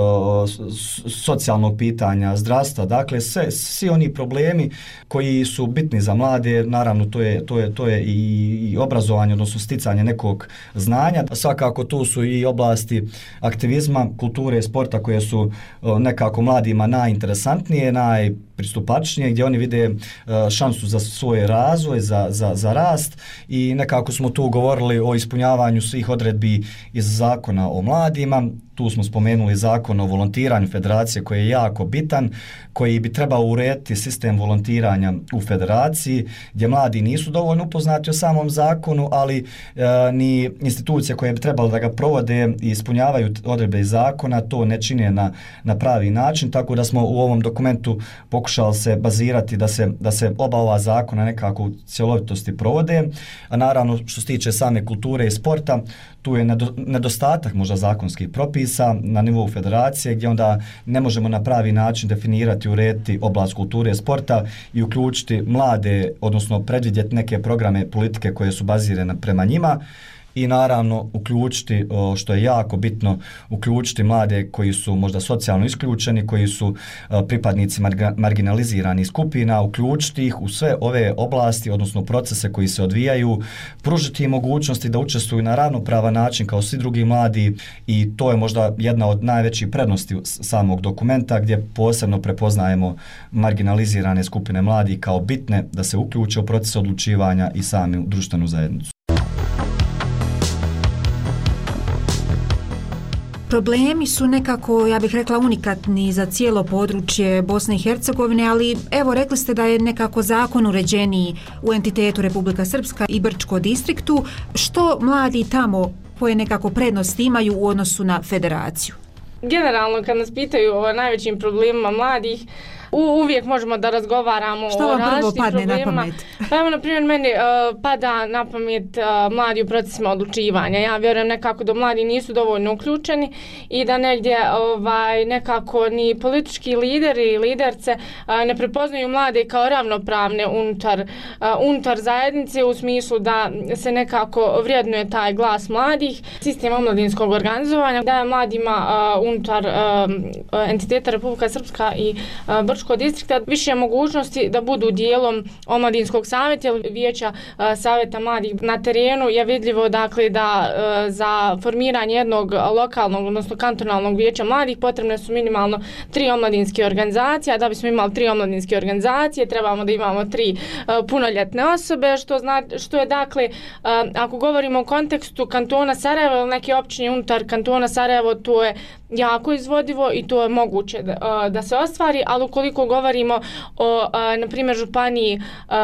socijalnog pitanja, zdravstva, dakle sve, svi oni problemi koji su bitni za mlade, naravno to je, to je, to je i, i obrazovanje, odnosno sticanje nekog znanja. Svakako tu su i oblasti aktivizma, kulture i sporta koje su uh, nekako mladima najinteresantnije, najpristupačnije, gdje oni vide uh, šansu za svoj razvoj, za, za, za rast i nekako smo tu govorili o ispunjavanju svih odredbi iz zakona o mladima. Tu smo spomenuli zakon o volontiranju federacije koji je jako bitan, koji bi trebao urediti sistem volontiranja u federaciji, gdje mladi nisu dovoljno upoznati o samom zakonu, ali e, ni institucije koje bi trebalo da ga provode i ispunjavaju odredbe iz zakona to ne čine na, na pravi način, tako da smo u ovom dokumentu pokušali se bazirati da se, da se oba ova zakona nekako u cjelovitosti provode, a naravno što se tiče same kulture i sporta, tu je nedostatak možda zakonskih propisa na nivou federacije gdje onda ne možemo na pravi način definirati, urediti oblast kulture i sporta i uključiti mlade, odnosno predvidjeti neke programe politike koje su bazirane prema njima. I naravno uključiti, što je jako bitno, uključiti mlade koji su možda socijalno isključeni, koji su pripadnici marginaliziranih skupina, uključiti ih u sve ove oblasti, odnosno procese koji se odvijaju, pružiti im mogućnosti da učestvuju na ravnopravan način kao svi drugi mladi i to je možda jedna od najvećih prednosti samog dokumenta gdje posebno prepoznajemo marginalizirane skupine mladih kao bitne da se uključe u proces odlučivanja i sami društvenu zajednicu. Problemi su nekako, ja bih rekla, unikatni za cijelo područje Bosne i Hercegovine, ali evo rekli ste da je nekako zakon uređeniji u entitetu Republika Srpska i Brčko distriktu. Što mladi tamo koje nekako prednosti imaju u odnosu na federaciju? Generalno kad nas pitaju o najvećim problemima mladih, U, uvijek možemo da razgovaramo što o različitim problemima. Na pamet? Pa evo, na primjer, meni uh, pada na pamet uh, mladi u procesima odlučivanja. Ja vjerujem nekako da mladi nisu dovoljno uključeni i da negdje ovaj, nekako ni politički lideri i liderce uh, ne prepoznaju mlade kao ravnopravne unutar, uh, unutar zajednice u smislu da se nekako vrijednuje taj glas mladih. Sistem omladinskog organizovanja daje mladima uh, unutar uh, entiteta Republika Srpska i uh, Brčko distrikta više mogućnosti da budu dijelom omladinskog savjeta ili vijeća uh, savjeta mladih na terenu. Je vidljivo dakle da uh, za formiranje jednog lokalnog, odnosno kantonalnog vijeća mladih potrebne su minimalno tri omladinske organizacije, a da bismo imali tri omladinske organizacije trebamo da imamo tri uh, punoljetne osobe, što, zna, što je dakle, uh, ako govorimo o kontekstu kantona Sarajevo ili neke općine unutar kantona Sarajevo, to je jako izvodivo i to je moguće da, da se ostvari, ali ukoliko govorimo o, na primjer, županiji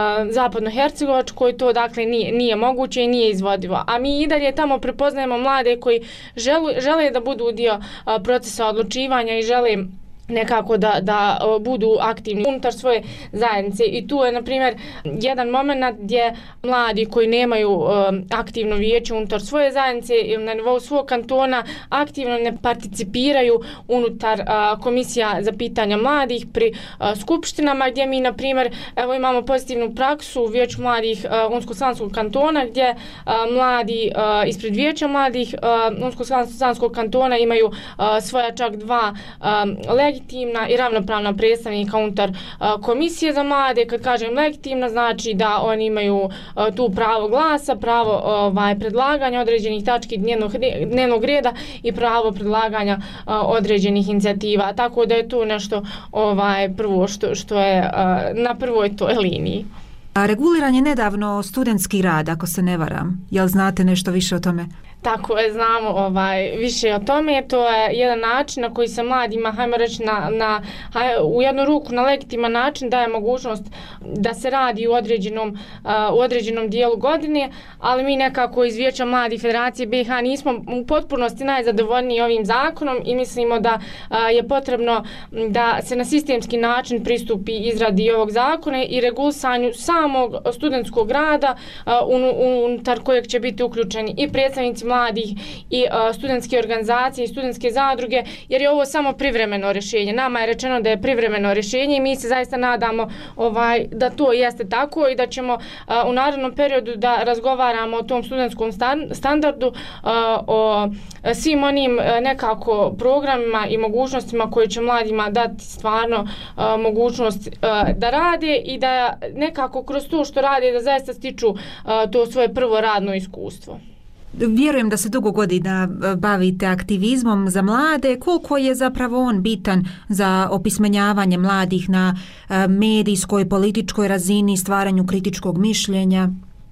Zapadno-Hercegovačkoj, to dakle nije, nije moguće i nije izvodivo. A mi i dalje tamo prepoznajemo mlade koji želu, žele da budu dio procesa odlučivanja i žele nekako da, da budu aktivni unutar svoje zajednice. I tu je, na primjer, jedan moment gdje mladi koji nemaju um, aktivno vijeće unutar svoje zajednice ili na nivou svog kantona aktivno ne participiraju unutar uh, komisija za pitanja mladih pri uh, skupštinama, gdje mi, na primjer, evo imamo pozitivnu praksu u vijeću mladih uh, Unsko-Sanskog kantona, gdje uh, mladi uh, ispred vijeća mladih uh, Unsko-Sanskog kantona imaju uh, svoja čak dva um, legitimna i ravnopravna predstavnika unutar uh, komisije za mlade. Kad kažem legitimna, znači da oni imaju uh, tu pravo glasa, pravo ovaj, predlaganja određenih tački dnevnog, dnevnog reda i pravo predlaganja uh, određenih inicijativa. Tako da je tu nešto ovaj, prvo što, što je uh, na prvoj toj liniji. A reguliran je nedavno studentski rad, ako se ne varam. Jel znate nešto više o tome? Tako je, znamo ovaj, više o tome. To je jedan način na koji se mladima, hajmo reći, na, na, haj, u jednu ruku na legitiman način daje mogućnost da se radi u određenom, uh, u određenom dijelu godine, ali mi nekako iz Vijeća mladih Federacije B i H nismo u potpunosti najzadovoljniji ovim zakonom i mislimo da uh, je potrebno da se na sistemski način pristupi izradi ovog zakona i regulisanju samog studentskog rada uh, unutar kojeg će biti uključeni i predstavnici mladih i uh, studentske organizacije i studentske zadruge, jer je ovo samo privremeno rješenje. Nama je rečeno da je privremeno rješenje i mi se zaista nadamo ovaj, da to jeste tako i da ćemo uh, u narednom periodu da razgovaramo o tom studentskom stan, standardu, uh, o svim onim uh, nekako programima i mogućnostima koje će mladima dati stvarno uh, mogućnost uh, da rade i da nekako kroz to što rade da zaista stiču uh, to svoje prvo radno iskustvo. Vjerujem da se dugo godina bavite aktivizmom za mlade. Koliko je zapravo on bitan za opismenjavanje mladih na medijskoj, političkoj razini, stvaranju kritičkog mišljenja?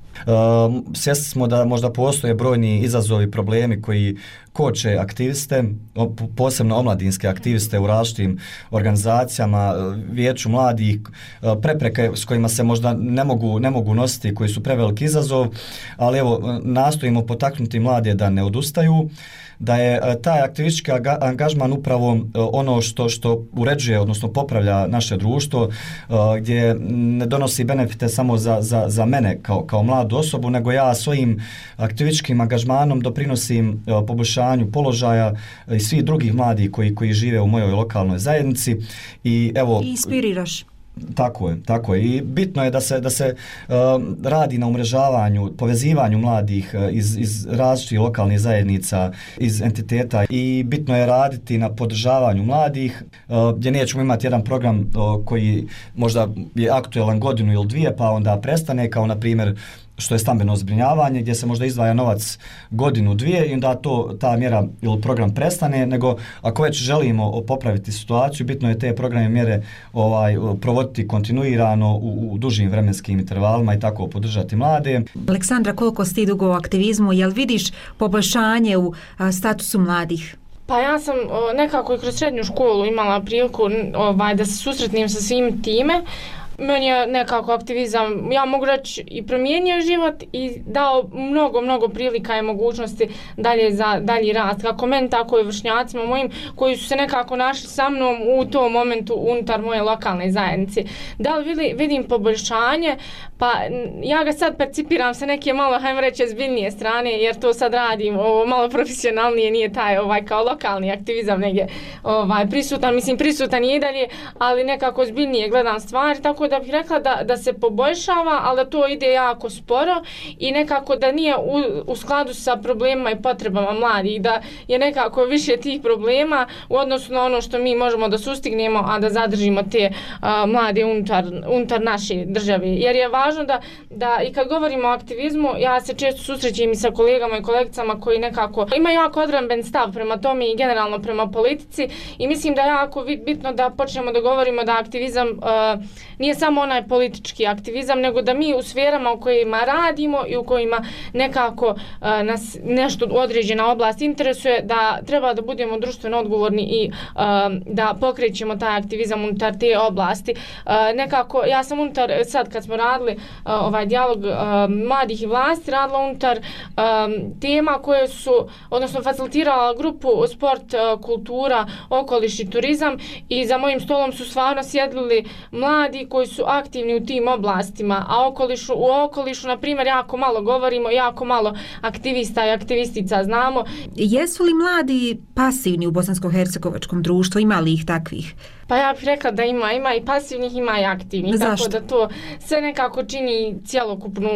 Uh, svjesni smo da možda postoje brojni izazovi, problemi koji koče aktiviste, posebno omladinske aktiviste u različitim organizacijama, vijeću mladih, prepreke s kojima se možda ne mogu, ne mogu nositi, koji su preveliki izazov, ali evo, nastojimo potaknuti mlade da ne odustaju, da je taj aktivistički angažman upravo ono što, što uređuje, odnosno popravlja naše društvo, gdje ne donosi benefite samo za, za, za mene kao, kao mladu osobu, nego ja svojim aktivističkim angažmanom doprinosim poboljšanju položaja i svih drugih mladih koji, koji žive u mojoj lokalnoj zajednici. I evo, I inspiriraš. Tako je, tako je. I bitno je da se, da se uh, radi na umrežavanju, povezivanju mladih uh, iz, iz različitih lokalnih zajednica, iz entiteta i bitno je raditi na podržavanju mladih, uh, gdje nećemo imati jedan program uh, koji možda je aktuelan godinu ili dvije pa onda prestane, kao na primjer što je stambeno zbrinjavanje, gdje se možda izdvaja novac godinu, dvije i onda to, ta mjera ili program prestane, nego ako već želimo popraviti situaciju, bitno je te programe mjere ovaj, provoditi kontinuirano u, u dužim vremenskim intervalima i tako podržati mlade. Aleksandra, koliko si ti dugo u aktivizmu, jel vidiš poboljšanje u a, statusu mladih? Pa ja sam o, nekako i kroz srednju školu imala priliku ovaj, da se susretnem sa svim time. Meni je nekako aktivizam, ja mogu reći, i promijenio život i dao mnogo, mnogo prilika i mogućnosti dalje za dalji rast. Kako meni, tako i vršnjacima mojim koji su se nekako našli sa mnom u tom momentu unutar moje lokalne zajednice. Da li vidim poboljšanje? Pa ja ga sad percipiram sa neke malo, hajmo reći, zbiljnije strane, jer to sad radim ovo, malo profesionalnije, nije taj ovaj kao lokalni aktivizam negdje ovaj, prisutan. Mislim, prisutan je i dalje, ali nekako zbiljnije gledam stvari, tako da bih rekla da, da se poboljšava, ali da to ide jako sporo i nekako da nije u, u skladu sa problemima i potrebama mladih, da je nekako više tih problema u odnosu na ono što mi možemo da sustignemo, a da zadržimo te a, mlade unutar, unutar naše države. Jer je važno da, da i kad govorimo o aktivizmu, ja se često susrećem i sa kolegama i kolegicama koji nekako imaju jako odbramben stav prema tome i generalno prema politici i mislim da je jako bitno da počnemo da govorimo da aktivizam a, nije samo onaj politički aktivizam, nego da mi u sferama u kojima radimo i u kojima nekako uh, nas nešto određena oblast interesuje, da treba da budemo društveno odgovorni i uh, da pokrećemo taj aktivizam unutar te oblasti. Uh, nekako, ja sam unutar, sad kad smo radili uh, ovaj dijalog uh, mladih i vlasti, radila unutar um, tema koje su, odnosno facilitirala grupu sport, uh, kultura, okoliš i turizam i za mojim stolom su stvarno sjedili mladi koji su aktivni u tim oblastima, a okolišu, u okolišu, na primjer, jako malo govorimo, jako malo aktivista i aktivistica znamo. Jesu li mladi pasivni u bosansko-hercegovačkom društvu? Ima li ih takvih? Pa ja bih rekla da ima, ima i pasivnih, ima i aktivnih. Zašto? Tako da to sve nekako čini cjelokupnu,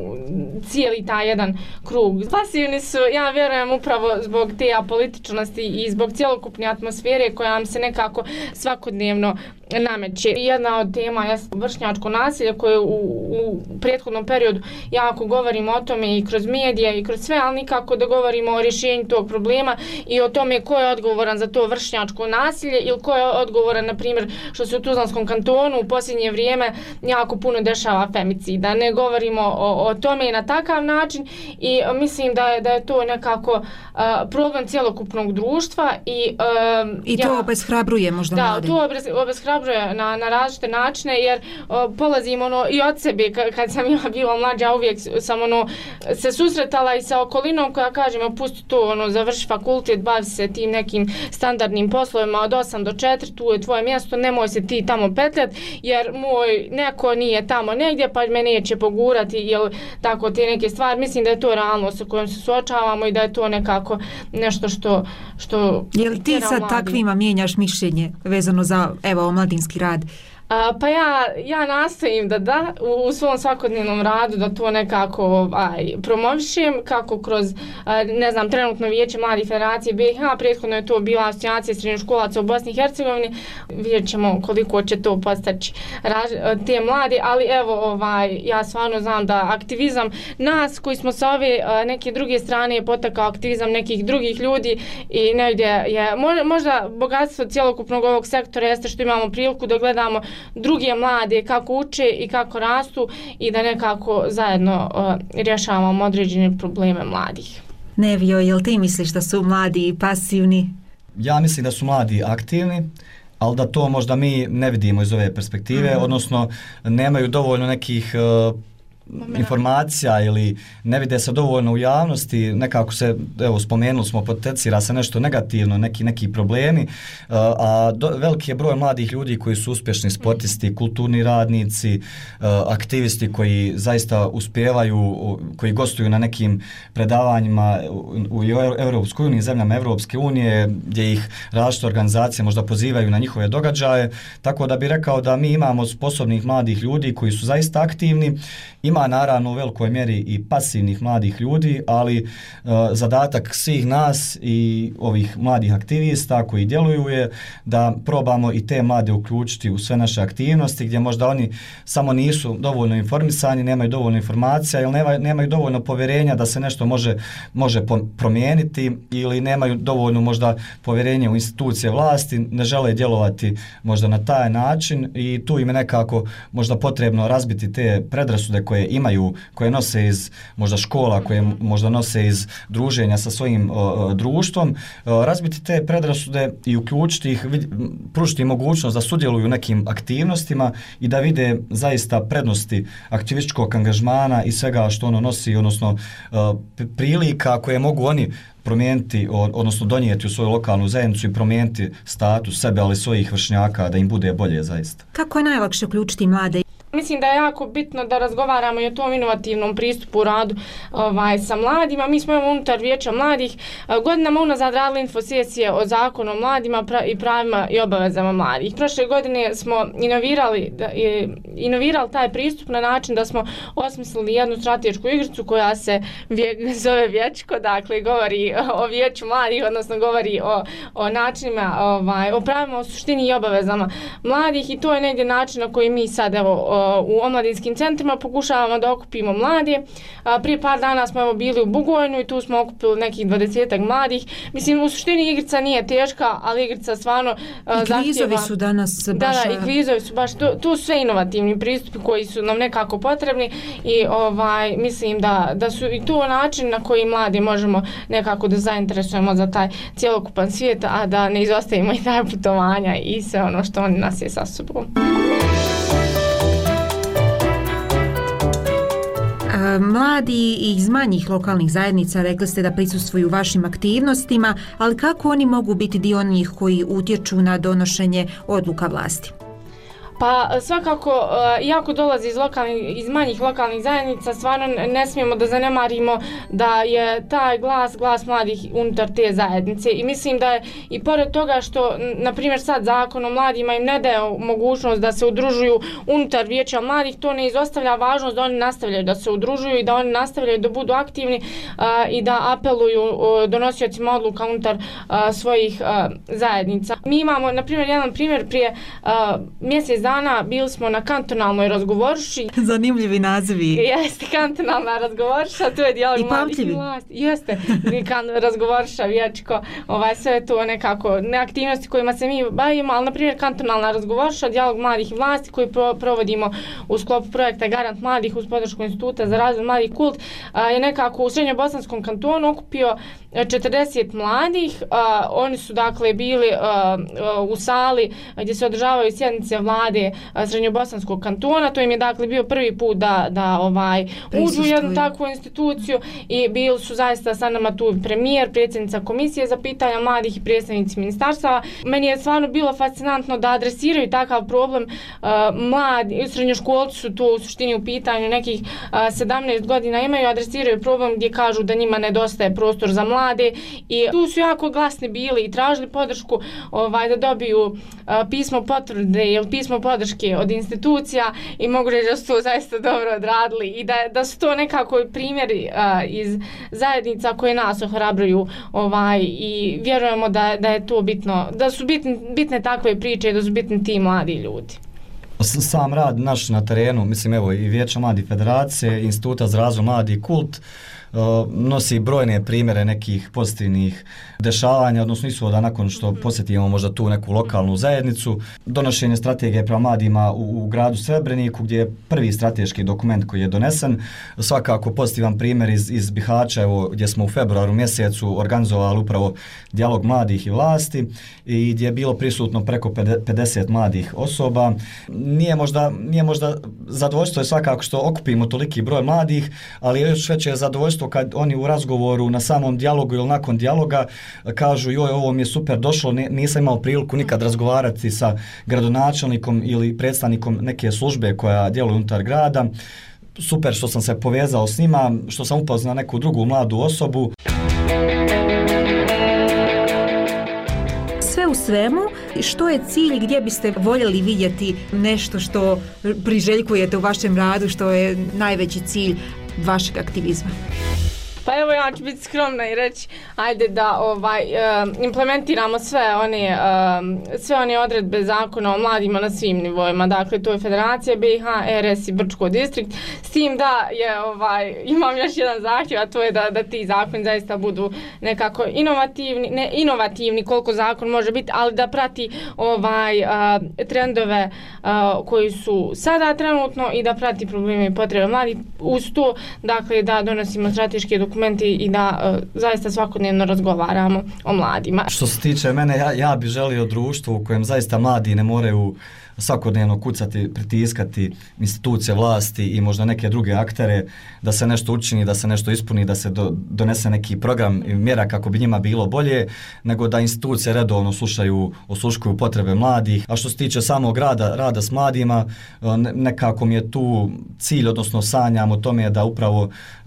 cijeli taj jedan krug. Pasivni su, ja vjerujem, upravo zbog te apolitičnosti i zbog cjelokupne atmosfere koja nam se nekako svakodnevno nameće. Jedna od tema je vršnjačko nasilje koje u, u prethodnom periodu jako govorimo o tome i kroz medije i kroz sve, ali nikako da govorimo o rješenju tog problema i o tome ko je odgovoran za to vršnjačko nasilje ili ko je odgovoran na primjer što se u Tuzlanskom kantonu u posljednje vrijeme jako puno dešava femicida. Ne govorimo o, o tome i na takav način i mislim da je, da je to nekako uh, problem cjelokupnog društva i uh, I to ja, obeshrabruje možda da, mlade. Da, to obeshrabruje na, na različite načine jer uh, polazim ono i od sebe kad sam ja bila mlađa uvijek sam ono se susretala i sa okolinom koja kaže pusti to, ono, završi fakultet, bavi se tim nekim standardnim poslovima od osam do četiri, tu je tvoje mjesto, nemoj se ti tamo petljat jer moj neko nije tamo negdje pa me neće pogurati ili tako te neke stvari. Mislim da je to realnost sa kojom se suočavamo i da je to nekako nešto što... što je li ti sad mladi. Takvima mijenjaš mišljenje vezano za evo omladinski rad? A, pa ja, ja nastojim da da u, u svom svakodnevnom radu da to nekako aj, promovišem kako kroz a, ne znam trenutno vijeće mladih federacije B i H, prethodno je to bila asocijacija srednjoškolaca u Bosni i Hercegovini, vidjet ćemo koliko će to postaći te mladi, ali evo ovaj, ja stvarno znam da aktivizam nas koji smo sa ove a, neke druge strane je potakao aktivizam nekih drugih ljudi i negdje je možda bogatstvo cjelokupnog ovog sektora jeste što imamo priliku da gledamo druge mlade kako uče i kako rastu i da nekako zajedno uh, rješavamo određene probleme mladih. Nevio, jel ti misliš da su mladi pasivni? Ja mislim da su mladi aktivni, ali da to možda mi ne vidimo iz ove perspektive, mm-hmm. odnosno nemaju dovoljno nekih uh, informacija ili ne vide se dovoljno u javnosti, nekako se, evo spomenuli smo, potencira se nešto negativno, neki neki problemi, a do, veliki je broj mladih ljudi koji su uspješni sportisti, kulturni radnici, aktivisti koji zaista uspijevaju, koji gostuju na nekim predavanjima u Europskoj uniji, zemljama Europske unije, gdje ih različite organizacije možda pozivaju na njihove događaje, tako da bi rekao da mi imamo sposobnih mladih ljudi koji su zaista aktivni. Ima naravno u velikoj mjeri i pasivnih mladih ljudi, ali uh, zadatak svih nas i ovih mladih aktivista koji djeluju je da probamo i te mlade uključiti u sve naše aktivnosti gdje možda oni samo nisu dovoljno informisani, nemaju dovoljno informacija ili nemaju, nemaju dovoljno povjerenja da se nešto može, može promijeniti ili nemaju dovoljno možda povjerenja u institucije vlasti, ne žele djelovati možda na taj način i tu im je nekako možda potrebno razbiti te predrasude koje imaju, koje nose iz možda škola, koje možda nose iz druženja sa svojim o, društvom, o, razbiti te predrasude i uključiti ih, pružiti mogućnost da sudjeluju u nekim aktivnostima i da vide zaista prednosti aktivističkog angažmana i svega što ono nosi, odnosno o, prilika koje mogu oni promijeniti, odnosno donijeti u svoju lokalnu zajednicu i promijeniti status sebe, ali svojih vršnjaka da im bude bolje zaista. Kako je najlakše uključiti mlade? Mislim da je jako bitno da razgovaramo i o tom inovativnom pristupu u radu ovaj, sa mladima. Mi smo unutar vijeća mladih godinama unazad radili infosesije o zakonu o mladima pra, i pravima i obavezama mladih. Prošle godine smo inovirali, da, i, inovirali taj pristup na način da smo osmislili jednu stratešku igricu koja se vje, zove Vječko, dakle govori o vijeću mladih, odnosno govori o, o načinima, ovaj, o pravima, o suštini i obavezama mladih i to je negdje način na koji mi sad evo u omladinskim centrima pokušavamo da okupimo mlade. Prije par dana smo evo bili u Bugojnu i tu smo okupili nekih dvadesetak mladih. Mislim, u suštini igrica nije teška, ali igrica stvarno zahtjeva... I kvizovi su danas baš... Da, da, i kvizovi su baš... Tu, tu su sve inovativni pristupi koji su nam nekako potrebni i ovaj, mislim da, da su i to način na koji mladi možemo nekako da zainteresujemo za taj cjelokupan svijet, a da ne izostavimo i taj putovanja i sve ono što oni nas je sa sobom. Mladi iz manjih lokalnih zajednica rekli ste da prisustvuju vašim aktivnostima, ali kako oni mogu biti dio onih koji utječu na donošenje odluka vlasti? Pa svakako, iako dolazi iz, lokalnih, iz manjih lokalnih zajednica, stvarno ne smijemo da zanemarimo da je taj glas, glas mladih unutar te zajednice. I mislim da je i pored toga što, na primjer, sad zakon o mladima im ne daje mogućnost da se udružuju unutar vijeća mladih, to ne izostavlja važnost da oni nastavljaju da se udružuju i da oni nastavljaju da budu aktivni a, i da apeluju a, donosiocima odluka unutar a, svojih a, zajednica. Mi imamo, na primjer, jedan primjer prije a, mjesec dana dana bili smo na kantonalnoj razgovorši. Zanimljivi nazivi. Jeste, kantonalna razgovorša, to je dijalog I mladih i vlasti. Jeste, razgovorša, vječko, ovaj, sve to nekako, ne aktivnosti kojima se mi bavimo, ali na primjer kantonalna razgovorša, dijalog mladih i vlasti koji pro, provodimo u sklopu projekta Garant mladih uz podršku Instituta za razvoj mladih Kult, a, je nekako u Srednjobosanskom kantonu okupio četrdeset mladih. A, oni su dakle bili a, a, u sali gdje se održavaju sjednice vlade a, Srednjobosanskog kantona. To im je dakle bio prvi put da, da ovaj, uđu u jednu takvu instituciju i bili su zaista sa nama tu premijer, predsjednica komisije za pitanja mladih i predstavnici ministarstva. Meni je stvarno bilo fascinantno da adresiraju takav problem. A, mladi, srednjoškolci su tu u suštini u pitanju, nekih a, sedamnaest godina imaju, adresiraju problem gdje kažu da njima nedostaje prostor za mlade i tu su jako glasni bili i tražili podršku ovaj, da dobiju a, pismo potvrde ili pismo podrške od institucija i mogu reći da su to zaista dobro odradili i da, da su to nekako primjeri a, iz zajednica koje nas ohrabruju ovaj, i vjerujemo da, da je to bitno, da su bitne, bitne takve priče i da su bitni ti mladi ljudi. Sam rad naš na terenu, mislim evo i Vijeća mladih federacije, Instituta za razvoj mladih Kult, nosi brojne primjere nekih pozitivnih dešavanja, odnosno ishoda nakon što posjetimo možda tu neku lokalnu zajednicu. Donošenje strategije prema mladima u, u gradu Srebreniku, gdje je prvi strateški dokument koji je donesen. Svakako pozitivan primjer iz, iz Bihaća, evo, gdje smo u februaru mjesecu organizovali upravo dijalog mladih i vlasti i gdje je bilo prisutno preko pedeset mladih osoba. Nije možda, nije možda zadovoljstvo je svakako što okupimo toliki broj mladih, ali još veće je zadovoljstvo kad oni u razgovoru na samom dijalogu ili nakon dijaloga kažu joj, ovo mi je super došlo, nisam imao priliku nikad razgovarati sa gradonačelnikom ili predstavnikom neke službe koja djeluje unutar grada. Super što sam se povezao s njima, što sam upoznao neku drugu mladu osobu. Sve u svemu, što je cilj, gdje biste voljeli vidjeti nešto što priželjkujete u vašem radu, što je najveći cilj vašeg aktivizma? Pa evo ja ću biti skromna i reći ajde da ovaj, uh, implementiramo sve one, uh, sve one odredbe zakona o mladima na svim nivoima. Dakle, to je Federacija B i H, R S i Brčko distrikt. S tim da je, ovaj, imam još jedan zahtjev, a to je da, da ti zakoni zaista budu nekako inovativni, ne inovativni koliko zakon može biti, ali da prati ovaj, uh, trendove uh, koji su sada trenutno i da prati probleme i potrebe mladih. Uz to, dakle, da donosimo strateške dokumenti i da uh, zaista svakodnevno razgovaramo o mladima. Što se tiče mene, ja, ja bih želio društvo u kojem zaista mladi ne moraju svakodnevno kucati, pritiskati institucije vlasti i možda neke druge aktere da se nešto učini, da se nešto ispuni, da se do, donese neki program i mjera kako bi njima bilo bolje, nego da institucije redovno slušaju, osluškuju potrebe mladih. A što se tiče samog rada, rada s mladima, nekako mi je tu cilj, odnosno sanjam o tome da upravo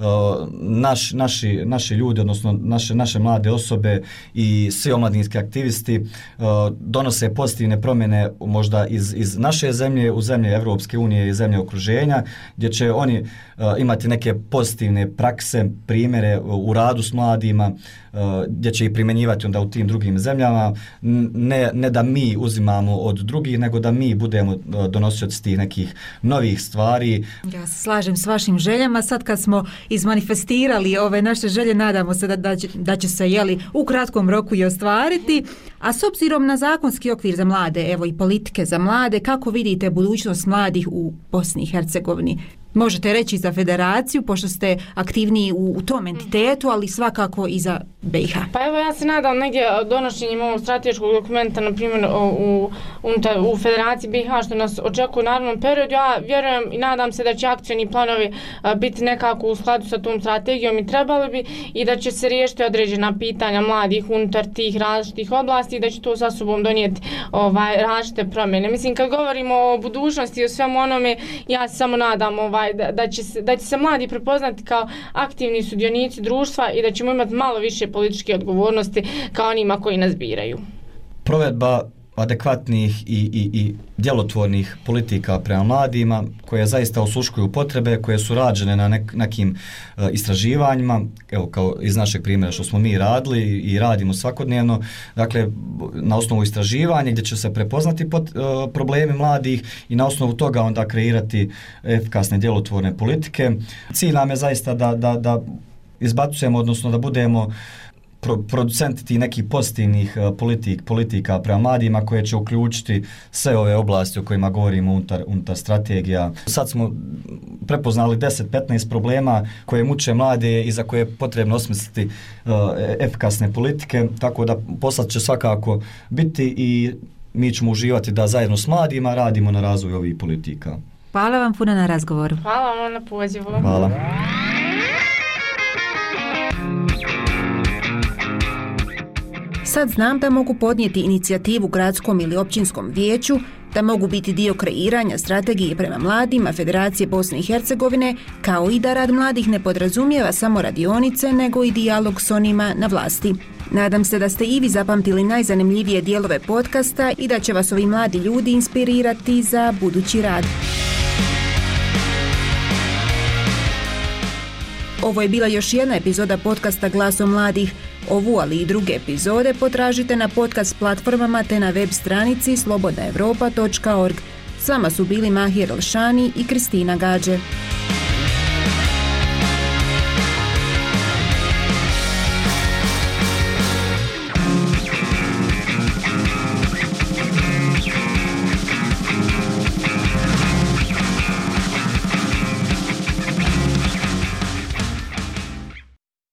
naš, naši, naši ljudi, odnosno naše, naše mlade osobe i svi omladinski aktivisti donose pozitivne promjene možda iz iz naše zemlje u zemlje Evropske unije i zemlje okruženja, gdje će oni uh, imati neke pozitivne prakse, primjere u radu s mladima, uh, gdje će ih primjenjivati onda u tim drugim zemljama. Ne, ne da mi uzimamo od drugih, nego da mi budemo uh, donosioci tih nekih novih stvari. Ja se slažem s vašim željama. Sad kad smo izmanifestirali ove naše želje, nadamo se da, da, će, da će se jeli, u kratkom roku i ostvariti. A s obzirom na zakonski okvir za mlade, evo i politike za mlade, kako vidite budućnost mladih u Bosni i Hercegovini? Možete reći za federaciju, pošto ste aktivniji u, u tom entitetu, ali svakako i za B i H. Pa evo ja se nadam negdje donošenjem ovog strateškog dokumenta, na primjer u, u, u federaciji B i H, što nas očekuje u narednom periodu. Ja vjerujem i nadam se da će akcioni planovi biti nekako u skladu sa tom strategijom i trebali bi i da će se riješiti određena pitanja mladih unutar tih različitih oblasti i da će to sa sobom donijeti ovaj, različite promjene. Mislim, kad govorimo o budućnosti i o svemu onome, ja se samo nadam ovaj, Da, da, će se, da će se mladi prepoznati kao aktivni sudionici društva i da ćemo imati malo više političke odgovornosti kao onima koji nas biraju. Provedba adekvatnih i, i, i djelotvornih politika prema mladima, koje zaista osluškuju potrebe, koje su rađene na nek, nekim uh, istraživanjima, evo kao iz našeg primjera što smo mi radili i radimo svakodnevno, dakle na osnovu istraživanja gdje će se prepoznati pot, uh, problemi mladih i na osnovu toga onda kreirati efikasne djelotvorne politike. Cilj nam je zaista da, da, da izbacujemo, odnosno da budemo producenti tih nekih pozitivnih politik, politika prema mladima koje će uključiti sve ove oblasti o kojima govorimo unutar, unutar strategija. Sad smo prepoznali deset do petnaest problema koje muče mlade i za koje je potrebno osmisliti uh, efikasne politike, tako da poslat će svakako biti i mi ćemo uživati da zajedno s mladima radimo na razvoju ovih politika. Hvala vam puno na razgovoru. Hvala vam na pozivu. Hvala. Sad znam da mogu podnijeti inicijativu gradskom ili općinskom vijeću, da mogu biti dio kreiranja strategije prema mladima Federacije Bosne i Hercegovine, kao i da rad mladih ne podrazumijeva samo radionice, nego i dijalog s onima na vlasti. Nadam se da ste i vi zapamtili najzanimljivije dijelove podcasta i da će vas ovi mladi ljudi inspirirati za budući rad. Ovo je bila još jedna epizoda podcasta Glasom mladih. Ovu, ali i druge epizode potražite na podcast platformama te na web stranici slobodna europa točka org. S vama su bili Mahir Elšani i Kristina Gađe.